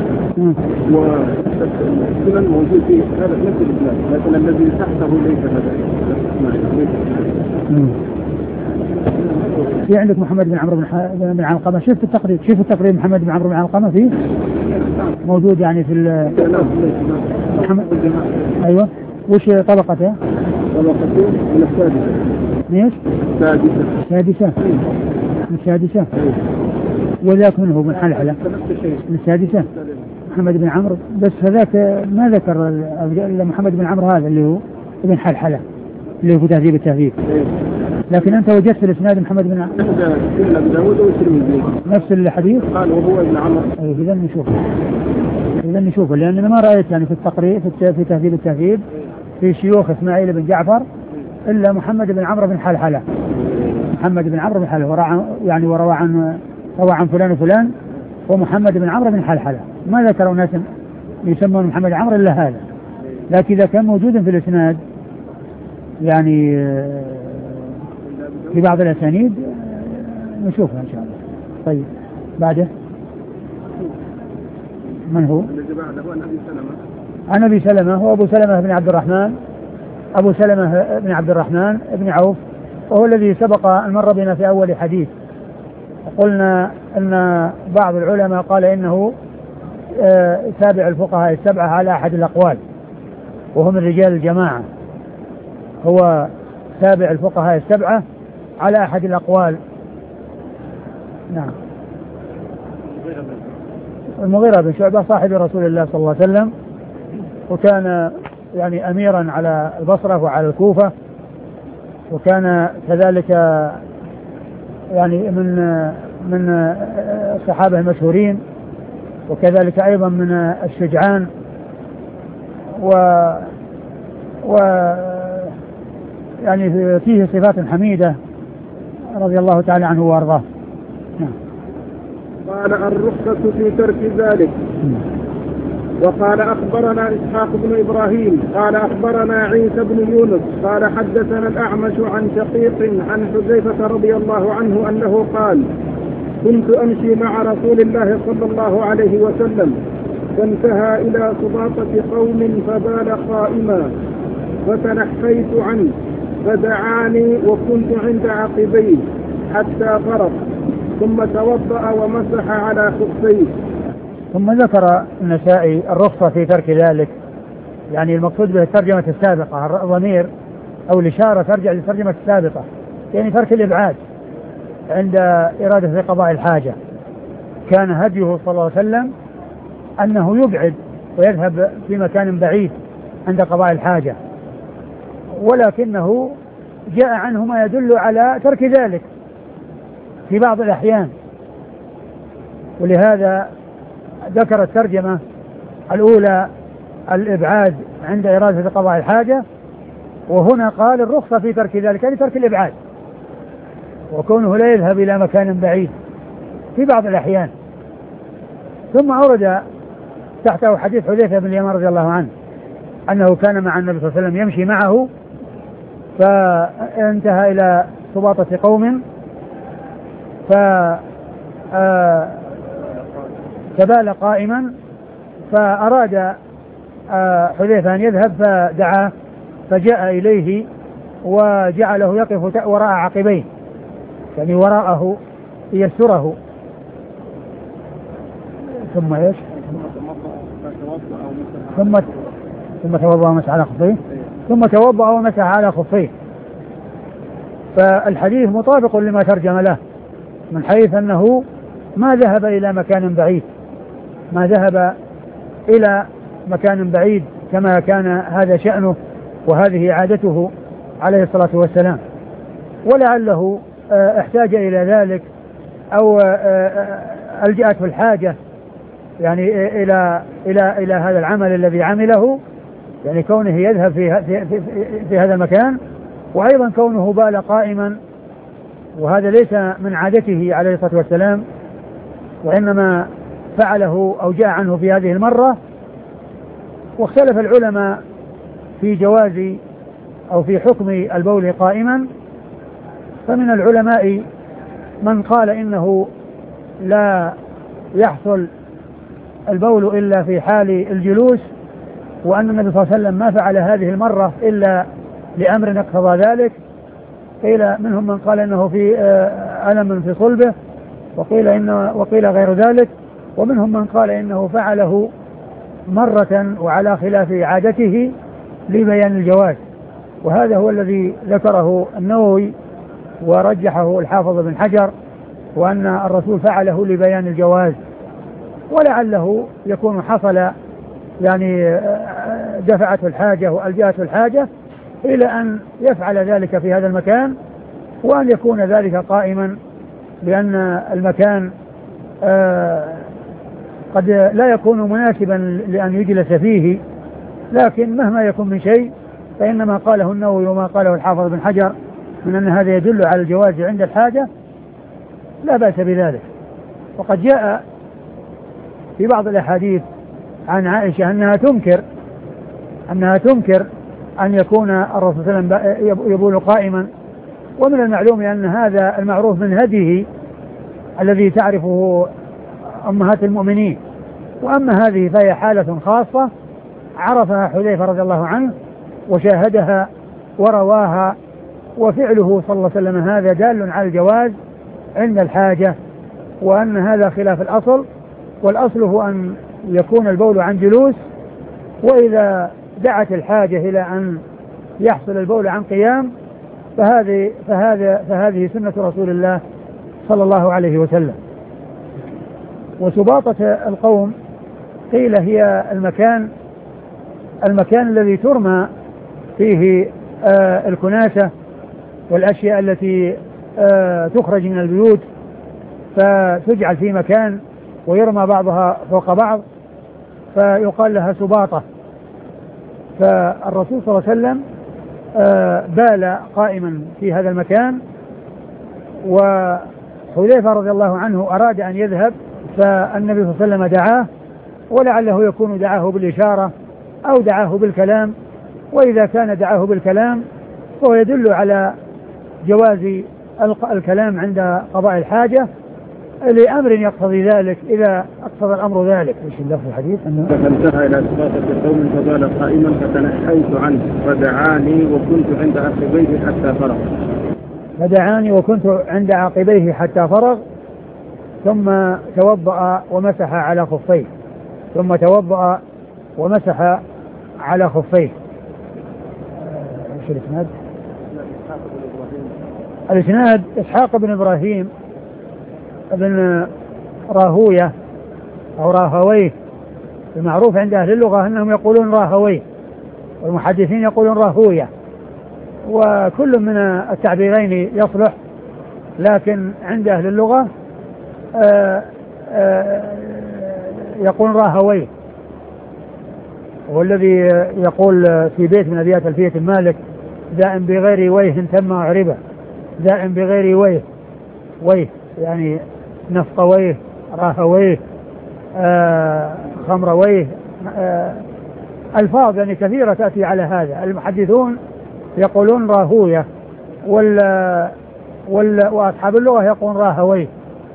والسنن موجود في هذا نفس الإسناد، لكن الذي تحته ليس هذا. في عندك محمد بن عمرو بن علقمة. شوف التقريب محمد بن عمرو بن علقمة فيه موجود يعني في محمد. أيوة، وش طبقته؟ طبقته من السادسة. ليش؟ السادسة. وذاك منه بن حلحلة من السادسة. محمد بن عمرو، بس هذاك ما ذكر إلا محمد بن عمرو هذا اللي هو ابن حلحلة اللي هو في تهذيب التهذيب. لكن أنت وجدت في الإسناد محمد بن عمرو نفس الحديث قال وهو ابن عمرو. إذا نشوفه لأن ما رأيت يعني في التقرير في تهذيب التهذيب في شيوخ إسماعيل بن جعفر إلا محمد بن عمرو بن حلحلة. محمد بن عمرو بن حلحلة يعني وروى عن فلان وفلان ومحمد بن عمرو بن حلحلة. ما ذكروا ناس يسمون محمد عمرو إلا هذا. لكن إذا كان موجودا في الإسناد يعني في بعض الأسانيد نشوفها إن شاء الله. طيب بعده من هو؟ الذي بعده أبي سلمة. عن أبي سلمة هو أبو سلمة بن عبد الرحمن، أبو سلمة بن عبد الرحمن بن عوف، وهو الذي سبق أن مر بنا في أول حديث. وقلنا أن بعض العلماء قال إنه تابع الفقهاء السبعة على أحد الأقوال، وهو من رجال الجماعة. هو تابع الفقهاء السبعة على أحد الأقوال. نعم. المغيرة بن شعبة صاحب رسول الله صلى الله عليه وسلم، وكان يعني أميرا على البصرة وعلى الكوفة، وكان كذلك يعني من الصحابة المشهورين، وكذلك أيضا من الشجعان، و يعني فيه صفات حميدة رضي الله تعالى عنه وارضاه. قال الرخصة في ترك ذلك. وقال أخبرنا إسحاق بن إبراهيم قال أخبرنا عيسى بن يونس قال حدثنا الأعمش عن شقيق عن حذيفة رضي الله عنه أنه قال كنت أمشي مع رسول الله صلى الله عليه وسلم فانتهى إلى سباطة قوم فبال قائما فتنحيت عنه فدعاني وكنت عند عقبيه حتى فرغ ثم توضأ ومسح على خفيه. ثم ذكر النسائي الرخصة في ترك ذلك، يعني المقصود به الترجمة السابقة، الضمير أو الإشارة ترجع للترجمة السابقة، يعني ترك الإبعاد عند إرادة قضاء الحاجة. كان هديه صلى الله عليه وسلم أنه يبعد ويذهب في مكان بعيد عند قضاء الحاجة، ولكنه جاء عنه ما يدل على ترك ذلك في بعض الأحيان، ولهذا ذكر الترجمة الأولى الإبعاد عند إرادة قضاء الحاجة، وهنا قال الرخصة في ترك ذلك يعني ترك الإبعاد، وكونه لا يذهب إلى مكان بعيد في بعض الأحيان. ثم أورد تحته حديث حذيفة بن اليمان رضي الله عنه أنه كان مع النبي صلى الله عليه وسلم يمشي معه فانتهى إلى سباطة قوم فبال قائما، فأراد حذيفة أن يذهب فدعاه فجاء إليه وجعله يقف وراء عقبيه يعني وراءه يستره. ثم ايش؟ ثم توضأ ومسح على خفيه، ثم توضأ ومسح على خفيه. فالحديث مطابق لما ترجم له من حيث أنه ما ذهب إلى مكان بعيد، ما ذهب إلى مكان بعيد كما كان هذا شأنه وهذه عادته عليه الصلاة والسلام، ولعله احتاج إلى ذلك أو ألجأته الحاجة يعني إلى هذا العمل الذي عمله، يعني كونه يذهب في هذا المكان، وأيضا كونه بال قائما، وهذا ليس من عادته عليه الصلاة والسلام، وإنما فعله أو جاء عنه في هذه المرة. واختلف العلماء في جواز أو في حكم البول قائما، فمن العلماء من قال إنه لا يحصل البول إلا في حال الجلوس، وأن النبي صلى الله عليه وسلم ما فعل هذه المرة إلا لأمر اقتضى ذلك. قيل منهم من قال إنه في ألم في صلبه، وقيل غير ذلك، ومنهم من قال إنه فعله مرة وعلى خلاف عادته لبيان الجواز، وهذا هو الذي ذكره النووي ورجحه الحافظ بن حجر، وأن الرسول فعله لبيان الجواز، ولعله يكون حصل يعني دفعته الحاجة وألجأته الحاجة إلى أن يفعل ذلك في هذا المكان، وأن يكون ذلك قائما، لأن المكان قد لا يكون مناسبا لأن يجلس فيه، لكن مهما يكون من شيء فإنما قاله النووي وما قاله الحافظ بن حجر من أن هذا يدل على الجواز عند الحاجة لا بأس بذلك. وقد جاء في بعض الأحاديث عن عائشة أنها تنكر أن يكون الرسول صلى الله عليه وسلم يبول قائما، ومن المعلوم أن هذا المعروف من هديه الذي تعرفه أمهات المؤمنين، وأما هذه فهي حالة خاصة عرفها حذيفة رضي الله عنه وشاهدها ورواها، وفعله صلى الله عليه وسلم هذا دال على الجواز عند الحاجة، وأن هذا خلاف الأصل، والأصل هو أن يكون البول عن جلوس، وإذا دعت الحاجة إلى أن يحصل البول عن قيام فهذه سنة رسول الله صلى الله عليه وسلم. وسباطة القوم قيل هي المكان الذي ترمى فيه الكناسة والأشياء التي تخرج من البيوت فتجعل في مكان ويرمى بعضها فوق بعض، فيقال لها سباطة. فالرسول صلى الله عليه وسلم بال قائما في هذا المكان، وحذيفة رضي الله عنه أراد أن يذهب، فالنبي صلى الله عليه وسلم دعاه، ولعله يكون دعاه بالإشارة أو دعاه بالكلام، وإذا كان دعاه بالكلام فهو يدل على جواز الكلام عند قضاء الحاجة لأمر يقتضي ذلك إذا اقتضى الأمر ذلك. إيش اللفظ الحديث؟ فانتهى إلى سباطة قوم فبال قائما فتنحيت عنه فدعاني وكنت عند عقبيه حتى فرغ. فدعاني وكنت عند عقبيه حتى فرغ، ثم توضأ ومسح على خفيه، ثم توضأ ومسح على خفيه. ايش الاسناد؟ الاسناد إسحاق بن إبراهيم بن راهوية أو راهويه، المعروف عند أهل اللغة أنهم يقولون راهويه، والمحدثين يقولون راهوية، وكل من التعبيرين يصلح، لكن عند أهل اللغة يقول راهويه. والذي يقول في بيت من أبيات ألفية مالك: دائم بغير ويه تم عربة، دائم بغير ويه يعني نفق ويه، راه ويه، خمر ويه، ألفاظ يعني كثيرة تأتي على هذا. المحدثون يقولون راهوية، وأصحاب اللغة يقولون راهويه.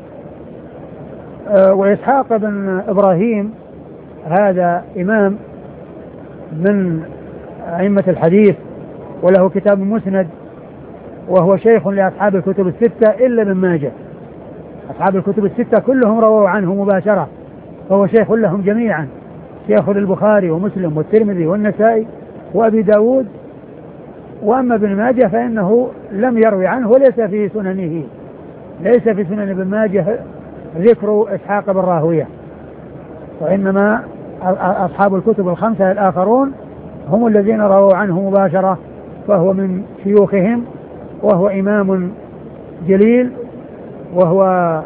وإسحاق بن إبراهيم هذا إمام من أئمة الحديث، وله كتاب مسند، وهو شيخ لأصحاب الكتب الستة إلا ابن ماجه. أصحاب الكتب الستة كلهم رووا عنه مباشرة، فهو شيخ لهم جميعا، شيخ للبخاري ومسلم والترمذي والنسائي وأبي داود. وأما ابن ماجه فإنه لم يروي عنه وليس في سننه، ليس في سنن ابن ماجه ذكر إسحاق بن راهوية، وإنما أصحاب الكتب الخمسة الآخرون هم الذين رووا عنه مباشرة، فهو من شيوخهم، وهو إمام جليل، وهو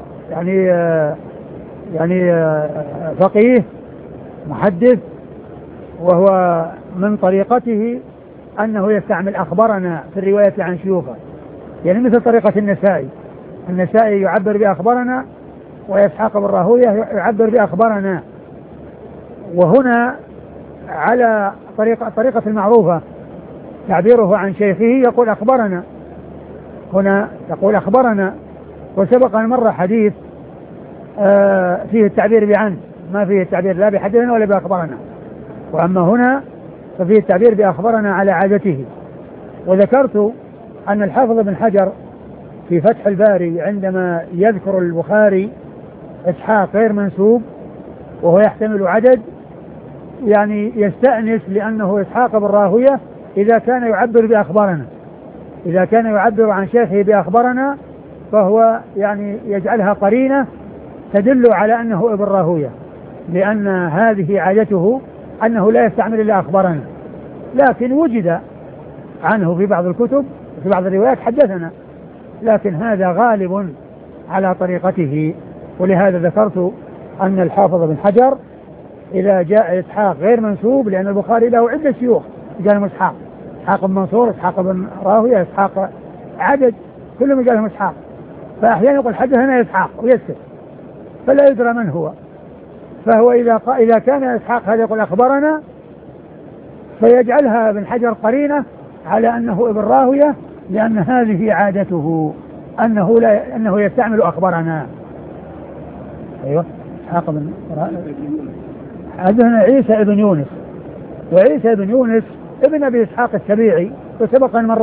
يعني فقيه محدث، وهو من طريقته أنه يستعمل أخبرنا في الرواية عن شيوخه، يعني مثل طريقة النسائي يعبر بأخبرنا، وإسحاق بن راهوية يعبر بأخبرنا. وهنا على طريقة المعروفة تعبيره عن شيخه يقول أخبرنا، هنا يقول أخبرنا. وسبق أن مر حديث فيه التعبير بعن، ما فيه التعبير لا بحدثنا ولا بأخبرنا، وأما هنا ففيه التعبير بأخبرنا على عادته. وذكرت أن الحافظ بن حجر في فتح الباري عندما يذكر البخاري إسحاق غير منسوب وهو يحتمل عدد، يعني يستأنس لأنه إسحاق بن راهوية إذا كان يعبر بأخبرنا، إذا كان يعبر عن شيخه بأخبرنا فهو يعني يجعلها قرينة تدل على أنه ابن راهوية، لأن هذه عادته أنه لا يستعمل إلا أخبرنا. لكن وجد عنه في بعض الكتب في بعض الروايات حدثنا، لكن هذا غالب على طريقته. ولهذا ذكرت أن الحافظ بن حجر إذا جاء إسحاق غير منسوب، لأن البخاري له عدة شيوخ قالهم إسحاق بن منصور، إسحاق بن راهوية، إسحاق عدد كلهم قالهم إسحاق، فأحيانا يقول حدثنا إسحاق ويسكت فلا يدرى من هو. فهو إذا كان إسحاق هذا يقول أخبرنا فيجعلها ابن حجر قرينة على أنه ابن راهوية، لأن هذه عادته أنه يستعمل أخبرنا. أيوة إسحاق بن حدثنا عيسى ابن يونس، وعيسى ابن يونس ابن أبي إسحاق السبيعي، وسبق أن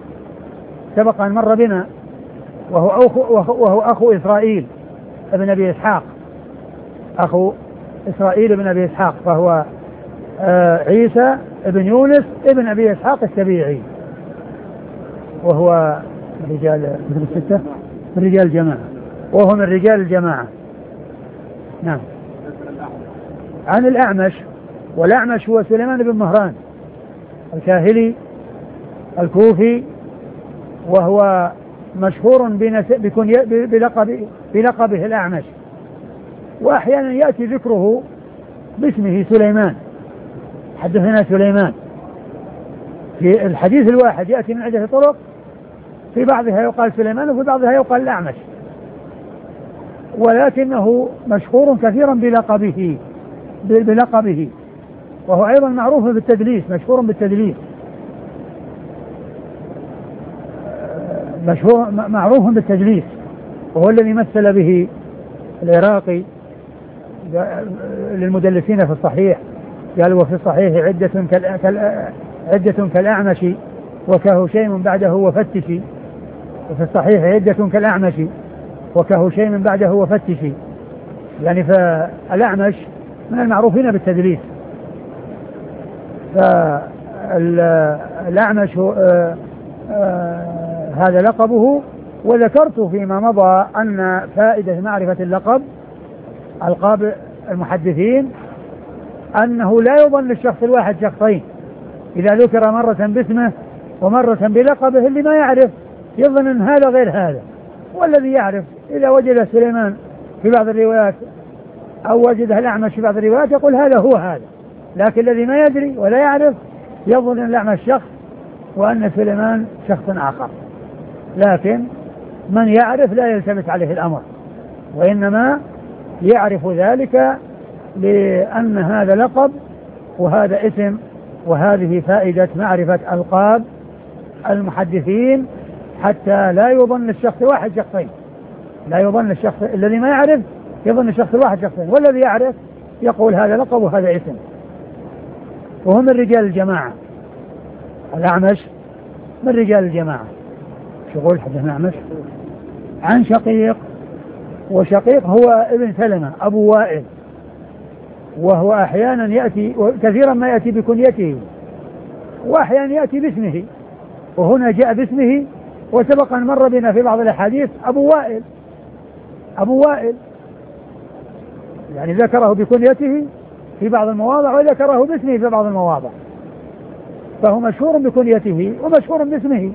مر بنا وهو أخو إسرائيل ابن أبي إسحاق، أخو إسرائيل ابن أبي إسحاق، فهو عيسى ابن يونس ابن أبي إسحاق السبيعي، وهو رجال مثل الستة من رجال الجماعة، وهو من رجال الجماعة. نعم. عن الأعمش، والأعمش هو سليمان بن مهران الكاهلي الكوفي، وهو مشهور بلقبه الأعمش، وأحيانا يأتي ذكره باسمه سليمان، حدثنا سليمان. في الحديث الواحد يأتي من عدة طرق، في بعضها يقال سليمان وفي بعضها يقال الأعمش، ولكنه مشهور كثيرا بلقبه، وهو أيضا معروف بالتدليس، مشهور بالتدليس، معروف بالتدليس، وهو الذي مثل به العراقي للمدلسين في الصحيح، قال وفي الصحيح عدة كالأعمش وكهشيم بعده وفتشي، وفي الصحيح عدة كالأعمش وكهشيم بعده وفتشي، يعني فالأعمش من المعروفين بالتدليس. فالأعمش هذا لقبه. وذكرت فيما مضى أن فائدة معرفة اللقب، ألقاب المحدثين، أنه لا يظن الشخص الواحد شخصين، إذا ذكر مرة باسمه ومرة بلقبه اللي ما يعرف يظن أن هذا غير هذا، والذي يعرف إذا وجد سليمان في بعض الروايات أو وجده الأعمش في بعض الروايات يقول هذا هو هذا، لكن الذي ما يدري ولا يعرف يظن أن الأعمش شخص وأن سليمان شخص آخر، لكن من يعرف لا يلتبس عليه الأمر، وإنما يعرف ذلك لأن هذا لقب وهذا اسم، وهذه فائدة معرفة ألقاب المحدثين حتى لا يظن الشخص واحد شخصين، لا يظن الشخص الذي ما يعرف يظن الشخص الواحد شخصين، والذي يعرف يقول هذا لقب وهذا اسم. وهم من رجال الجماعة، الأعمش من رجال الجماعة. شغول حدثنا الأعمش عن شقيق، وشقيق هو ابن سلمة أبو وائل، وهو أحيانا يأتي كثيرا ما يأتي بكنيته وأحيانا يأتي باسمه، وهنا جاء باسمه، وسبق أن مر بنا في بعض الأحاديث أبو وائل، أبو وائل يعني ذكره بكنيته في بعض المواضع وذكره باسمه في بعض المواضع، فهو مشهور بكنيته ومشهور باسمه.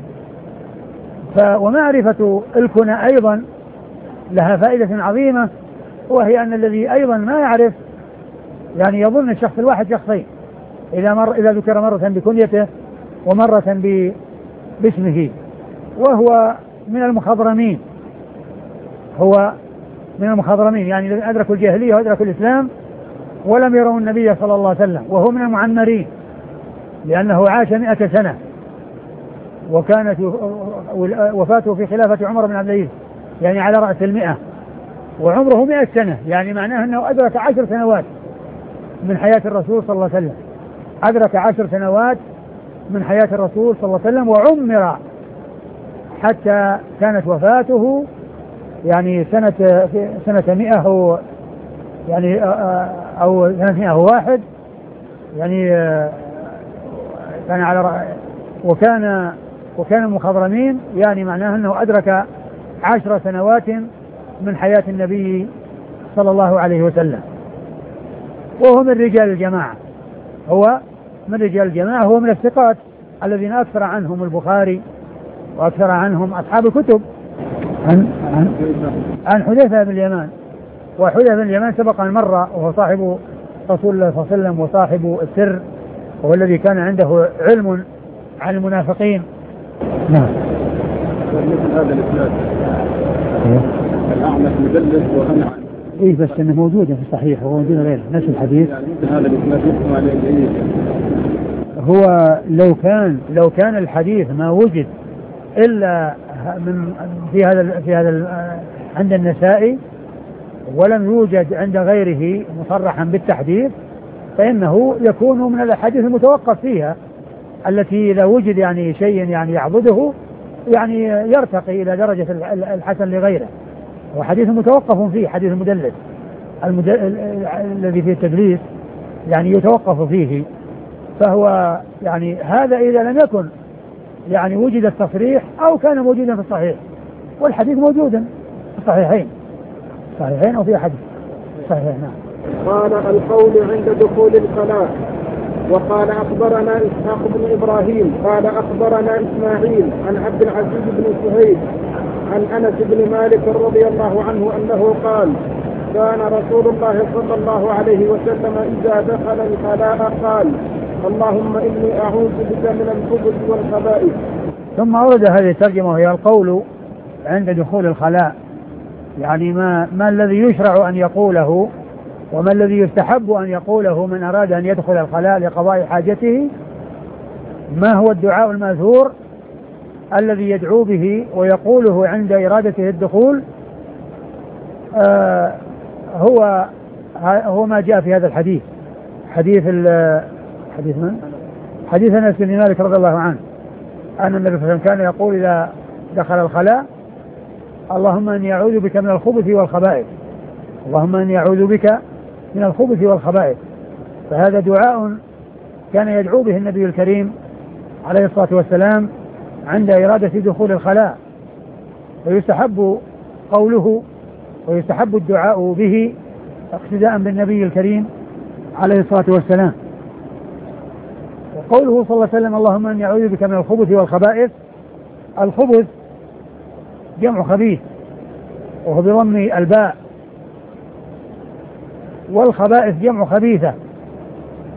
ومعرفة الكنى أيضا لها فائدة عظيمة، وهي أن الذي أيضا ما يعرف يعني يظن الشخص الواحد شخصين إذا ذكر مرة بكنيته ومرة باسمه. وهو من المخضرمين، هو من المخضرمين يعني أدركوا الجاهلية وأدركوا الإسلام ولم يروا النبي صلى الله عليه وسلم. وهو من المعمرين لأنه عاش 100 سنة، وكانت وفاته في خلافة عمر بن عبد العزيز يعني على رأس 100، وعمره 100 سنة، يعني معناه أنه أدرك 10 سنوات من حياة الرسول صلى الله عليه وسلم، أدرك 10 سنوات من حياة الرسول صلى الله عليه وسلم، وعمر حتى كانت وفاته يعني سنة 100 يعني أو سنة 101 يعني كان على وكان مخضرمين، يعني معناه أنه أدرك 10 سنوات من حياة النبي صلى الله عليه وسلم. وهو من رجال الجماعة، هو من رجال الجماعة، هو من الثقات الذين أكثر عنهم البخاري وأكثر عنهم أصحاب الكتب. عن حذيفة بن اليمان، وحذيفة بن اليمان سبق أن مر، وهو صاحب رسول الله صلى الله عليه وسلم وصاحب السر، وهو الذي كان عنده علم عن المنافقين. نعم. مثل هذا الإسناد الأعمش مدلس وأنا إيه بس إنه موجودة في الصحيح وموجود غيره نفس الحديث. يعني مثل هذا الإسناد يحكم عليه إيه؟ هو لو كان الحديث ما وجد إلا في هذا عند النسائي ولم يوجد عند غيره مصرحا بالتحديث، فإنه يكون من الأحاديث المتوقف فيها، التي إذا وجد يعني شيء يعني يعضده يعني يرتقي إلى درجة الحسن لغيره. وحديث متوقف فيه، حديث المدلس الذي فيه التدليس يعني يتوقف فيه، فهو يعني هذا إذا لم يكن يعني وجد التصريح أو كان موجودا في الصحيح، والحديث موجودا في الصحيحين أو في حديث صحيح. نعم. قال القول عند دخول الخلاء. وقال أخبرنا إسحاق بن إبراهيم قال أخبرنا إسماعيل عن عبد العزيز بن سهيد عن أنس بن مالك رضي الله عنه أنه قال كان رسول الله صلى الله عليه وسلم إذا دخل الخلاء قال اللهم إني أعوذ بك من الخبث والخبائث. ثم أورد هذه الترجمة وهي القول عند دخول الخلاء، يعني ما الذي يشرع أن يقوله وما الذي يستحب أن يقوله من أراد أن يدخل الخلاء لقضاء حاجته، ما هو الدعاء الماثور الذي يدعو به ويقوله عند إرادته الدخول. هو ما جاء في هذا الحديث، حديث من؟ حديث أنس بن مالك رضي الله عنه أن النبي صلى الله عليه وسلم كان يقول إذا دخل الخلاء اللهم إني أعوذ بك من الخبث والخبائث، اللهم إني أعوذ بك من الخبث والخبائث. فهذا دعاء كان يدعو به النبي الكريم عليه الصلاة والسلام عند إرادة دخول الخلاء، ويستحب قوله ويستحب الدعاء به اقتداء بالنبي الكريم عليه الصلاة والسلام. وقوله صلى الله عليه وسلم اللهم إني أعوذ بك من الخبث والخبائث، الخبث جمع خبيث وهو بضم الباء، والخبائث جمع خبيثة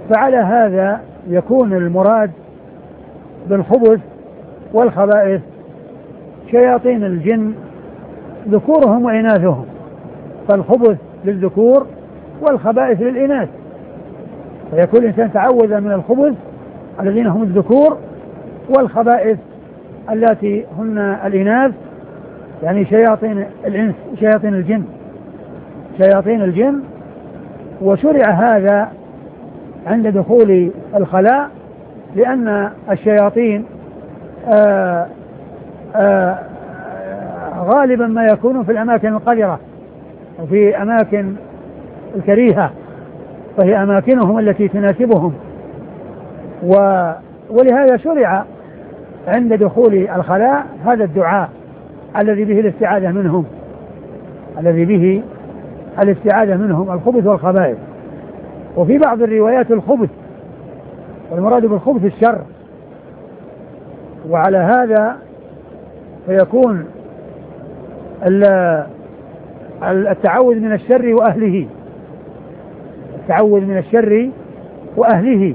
فعلى هذا يكون المراد بالخبث والخبائث شياطين الجن ذكورهم وإناثهم، فالخبث للذكور والخبائث للإناث، فيكون الإنسان تعوذ من الخبث الذين هم الذكور والخبائث التي هن الإناث، يعني شياطين الإنس شياطين الجن. وشرع هذا عند دخول الخلاء، لأن الشياطين غالبا ما يكون في الأماكن القذرة وفي أماكن الكريهة، فهي أماكنهم التي تناسبهم، ولهذا شرع عند دخول الخلاء هذا الدعاء الذي به الاستعاذة منهم الخبث والخبائث. وفي بعض الروايات الخبث، والمراد بالخبث الشر، وعلى هذا فيكون التعوذ من الشر وأهله.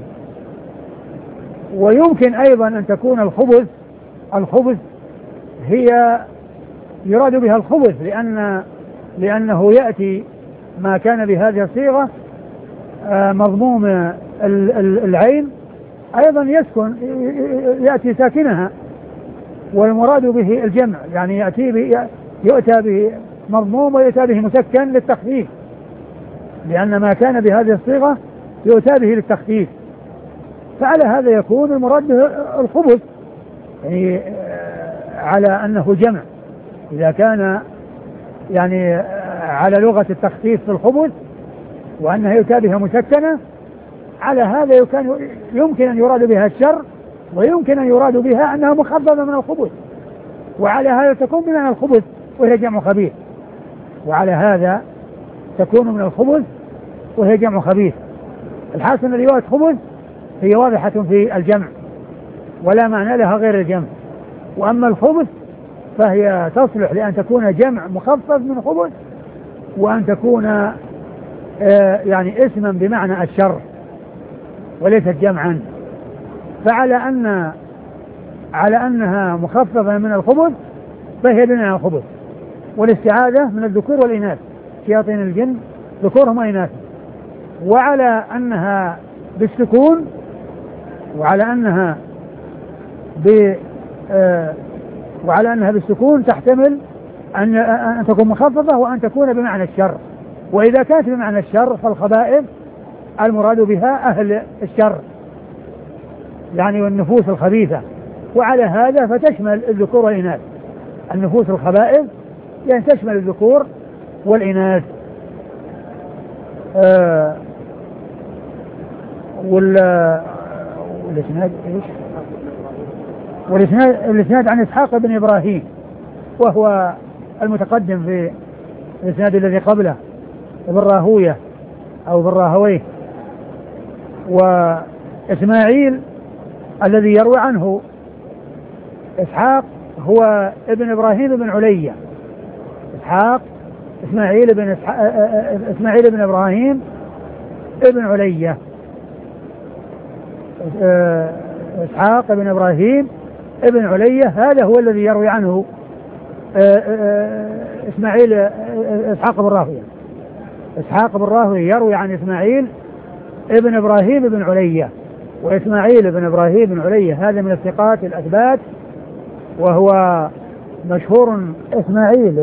ويمكن أيضا أن تكون الخبث هي يراد بها الخبث لأنه يأتي ما كان بهذه الصيغة مضموم العين أيضا يأتي ساكنها، والمراد به الجمع، يعني يؤتى به مضموم ويؤتى به مسكن للتخفيف، لأن ما كان بهذه الصيغة يؤتى به للتخفيف، فعلى هذا يكون المراد به الخبث، يعني على أنه جمع إذا كان يعني على لغة التخفيف في الخبث وأنها يؤتى بها مسكنة، على هذا يمكن أن يراد بها الشر، ويمكن أن يراد بها أنها مخففة من الخبث، وعلى هذا تكون بمعنى الخبث وهي جمع خبيث، وعلى هذا تكون من الخبث وهي جمع خبيث. الحاصل أن رواية خبث هي واضحة في الجمع ولا معنى لها غير الجمع، وأما الخبث فهي تصلح لأن تكون جمع مخفف من خبث، وأن تكون يعني اسما بمعنى الشر وليست جمعا. على أنها مخففة من الخبث فهي بمعنى الخبث، والاستعاذة من الذكور والإناث شياطين الجن ذكورهم وإناث. وعلى أنها بالسكون، وعلى أنها بالسكون تحتمل أن تكون مخففة وأن تكون بمعنى الشر. وإذا كانت بمعنى الشر فالخبائث المراد بها أهل الشر، يعني والنفوس الخبيثة، وعلى هذا فتشمل الذكور والإناث. النفوس الخبائث يعني تشمل الذكور والإناث. والإسناد عن إسحاق بن إبراهيم، وهو المتقدم في الإسناد الذي قبله ابن راهوية أو ابن راهويه. وإسماعيل الذي يروي عنه إسحاق هو ابن إبراهيم بن علية. إسماعيل بن إبراهيم ابن علية. إسحاق بن إبراهيم ابن علية هذا هو الذي يروي عنه إسحاق بن راهوية يروي عن إسماعيل ابن إبراهيم بن علية. وإسماعيل بن إبراهيم بن علية هذا من الثقات الأثبات، وهو مشهور إسماعيل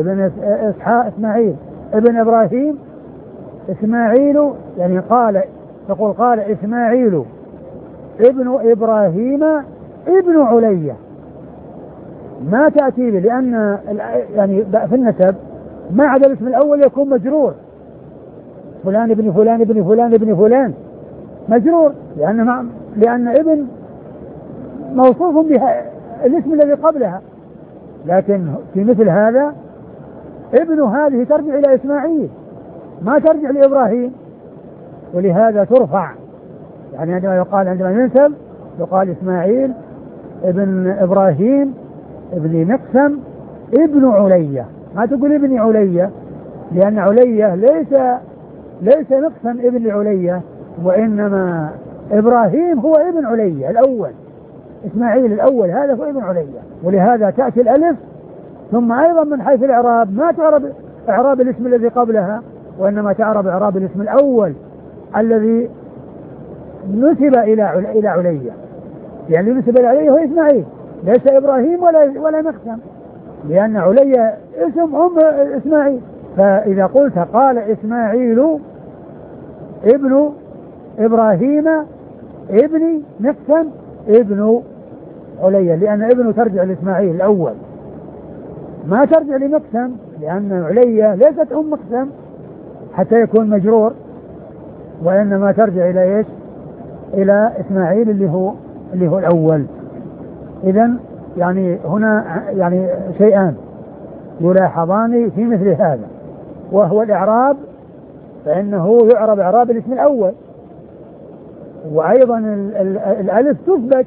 ابن إبراهيم. إسماعيل يعني قال إسماعيل ابن إبراهيم ابن علية، ما تأتي به، لأن يعني في النسب ما عدا الاسم الأول يكون مجرور، فلان ابن فلان ابن فلان ابن فلان مجرور، لأن ابن موصوف بها الاسم الذي قبلها، لكن في مثل هذا ابن هذه ترجع إلى إسماعيل ما ترجع لإبراهيم، ولهذا ترفع، يعني عندما ينسب يقال إسماعيل ابن إبراهيم ابن مقسم ابن علية، ما تقول ابن علية، لأن علية ليس مقسم ابن علية، وإنما إبراهيم هو ابن علية الأول، إسماعيل الأول هذا هو ابن علية، ولهذا تأتي الألف. ثم أيضا من حيث الإعراب ما تعرب إعراب الاسم الذي قبلها، وإنما تعرب إعراب الاسم الأول الذي نسب إلى علية، يعني نسب إلى علية هو إسماعيل، ليس إبراهيم ولا مقسم، لأن علية اسم أم إسماعيل. فإذا قلت قال إسماعيل ابن إبراهيم ابن مقسم ابن علية، لأن ابنه ترجع لإسماعيل الأول، ما ترجع لمقسم، لأن علية ليست أم مقسم حتى يكون مجرور، وإنما ترجع إلى إيش؟ إلى إسماعيل اللي هو الأول. إذن يعني هنا يعني شيئان يلاحظان في مثل هذا، وهو الإعراب، فإنه يعرب إعراب الاسم الأول، وأيضا الألف تثبت،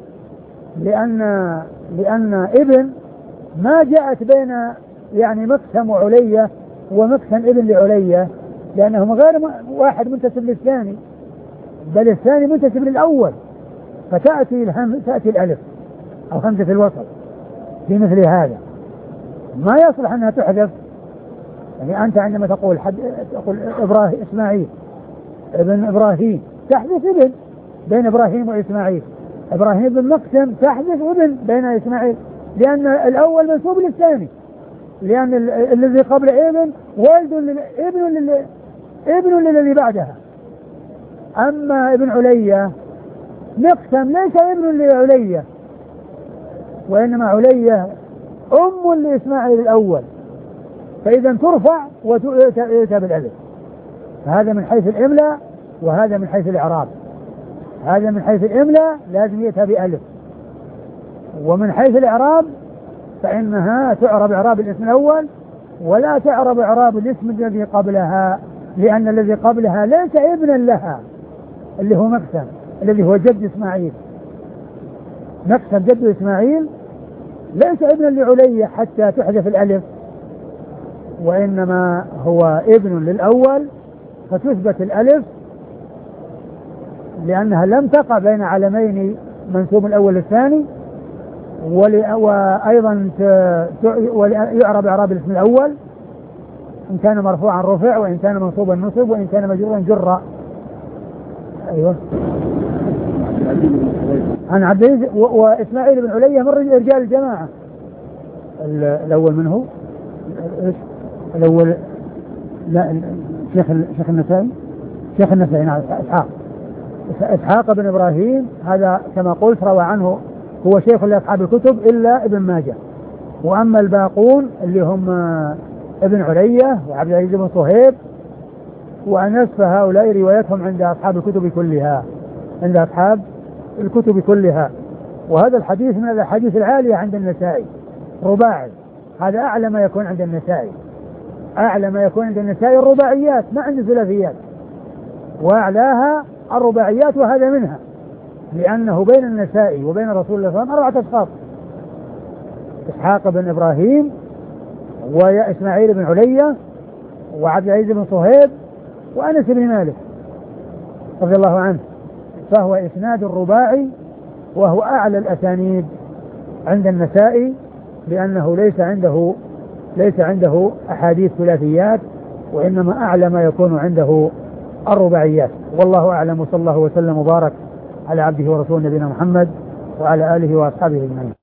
لأن ابن ما جاءت بين يعني مقسم وعلية ومقسم ابن لعلية، لأنهم غير واحد منتسب للثاني، بل الثاني منتسب للأول، فتأتي الألف أو همزة الوصل في مثل هذا، ما يصلح أنها تحذف. يعني أنت عندما تقول إسماعيل ابن إبراهيم تحذف ابن بين إبراهيم وإسماعيل، إبراهيم بن مقسم تحذف ابن بين إسماعيل، لأن الأول منسوب للثاني، لأن الذي قبل ابن والد ابن للذي بعدها. أما ابن علية مقسم ليس ابن لعلية، وإنما علية أم لإسماعيل الأول، فإذا ترفع وتؤتى بالألف. هذا من حيث الإملاء، وهذا من حيث الإعراب. هذا من حيث الإملاء لازم يؤتى بألف، ومن حيث الإعراب فإنها تعرب إعراب الاسم الأول ولا تعرب إعراب الاسم الذي قبلها، لأن الذي قبلها ليس ابنا لها اللي هو مقسم الذي هو جد إسماعيل. مقسم جد إسماعيل ليس ابنا لعلية حتى تحذف الألف، وإنما هو ابن للأول فتثبت الألف، لأنها لم تقع بين علمين منسوب الأول الثاني، وأيضا يعرب إعراب الاسم الأول، إن كان مرفوعا رفع، وإن كان منصوبا نصب، وإن كان مجرورا جر. أيوه. عن عبد وإسماعيل بن علية من رجال الجماعة. الأول منه الأول لا شيخ النسائي نعم إسحاق بن إبراهيم، هذا كما قلت روى عنه، هو شيخ لأصحاب الكتب إلا ابن ماجه. وأما الباقون اللي هم ابن علية وعبد العزيز بن صهيب وأنس، فهؤلاء روايتهم عند أصحاب الكتب كلها. وهذا الحديث من الحديث العالية عند النسائي، رباعي، هذا أعلى ما يكون عند النسائي، الرباعيات، ما عند الثلاثيات، وأعلاها الرباعيات، وهذا منها، لأنه بين النسائي وبين رسول الله صلى الله عليه وسلم 4 أشخاص: إسحاق بن إبراهيم، وإسماعيل بن علية، وعبد العزيز بن صهيب، وأنس بن مالك رضي الله عنه. فهو إسناد الرباعي، وهو أعلى الأسانيد عند النسائي، لأنه ليس عنده أحاديث ثلاثيات، وإنما أعلى ما يكون عنده الرباعيات. والله أعلم، وصلى الله وسلم وبارك على عبده ورسوله نبينا محمد وعلى آله وأصحابه أجمعين.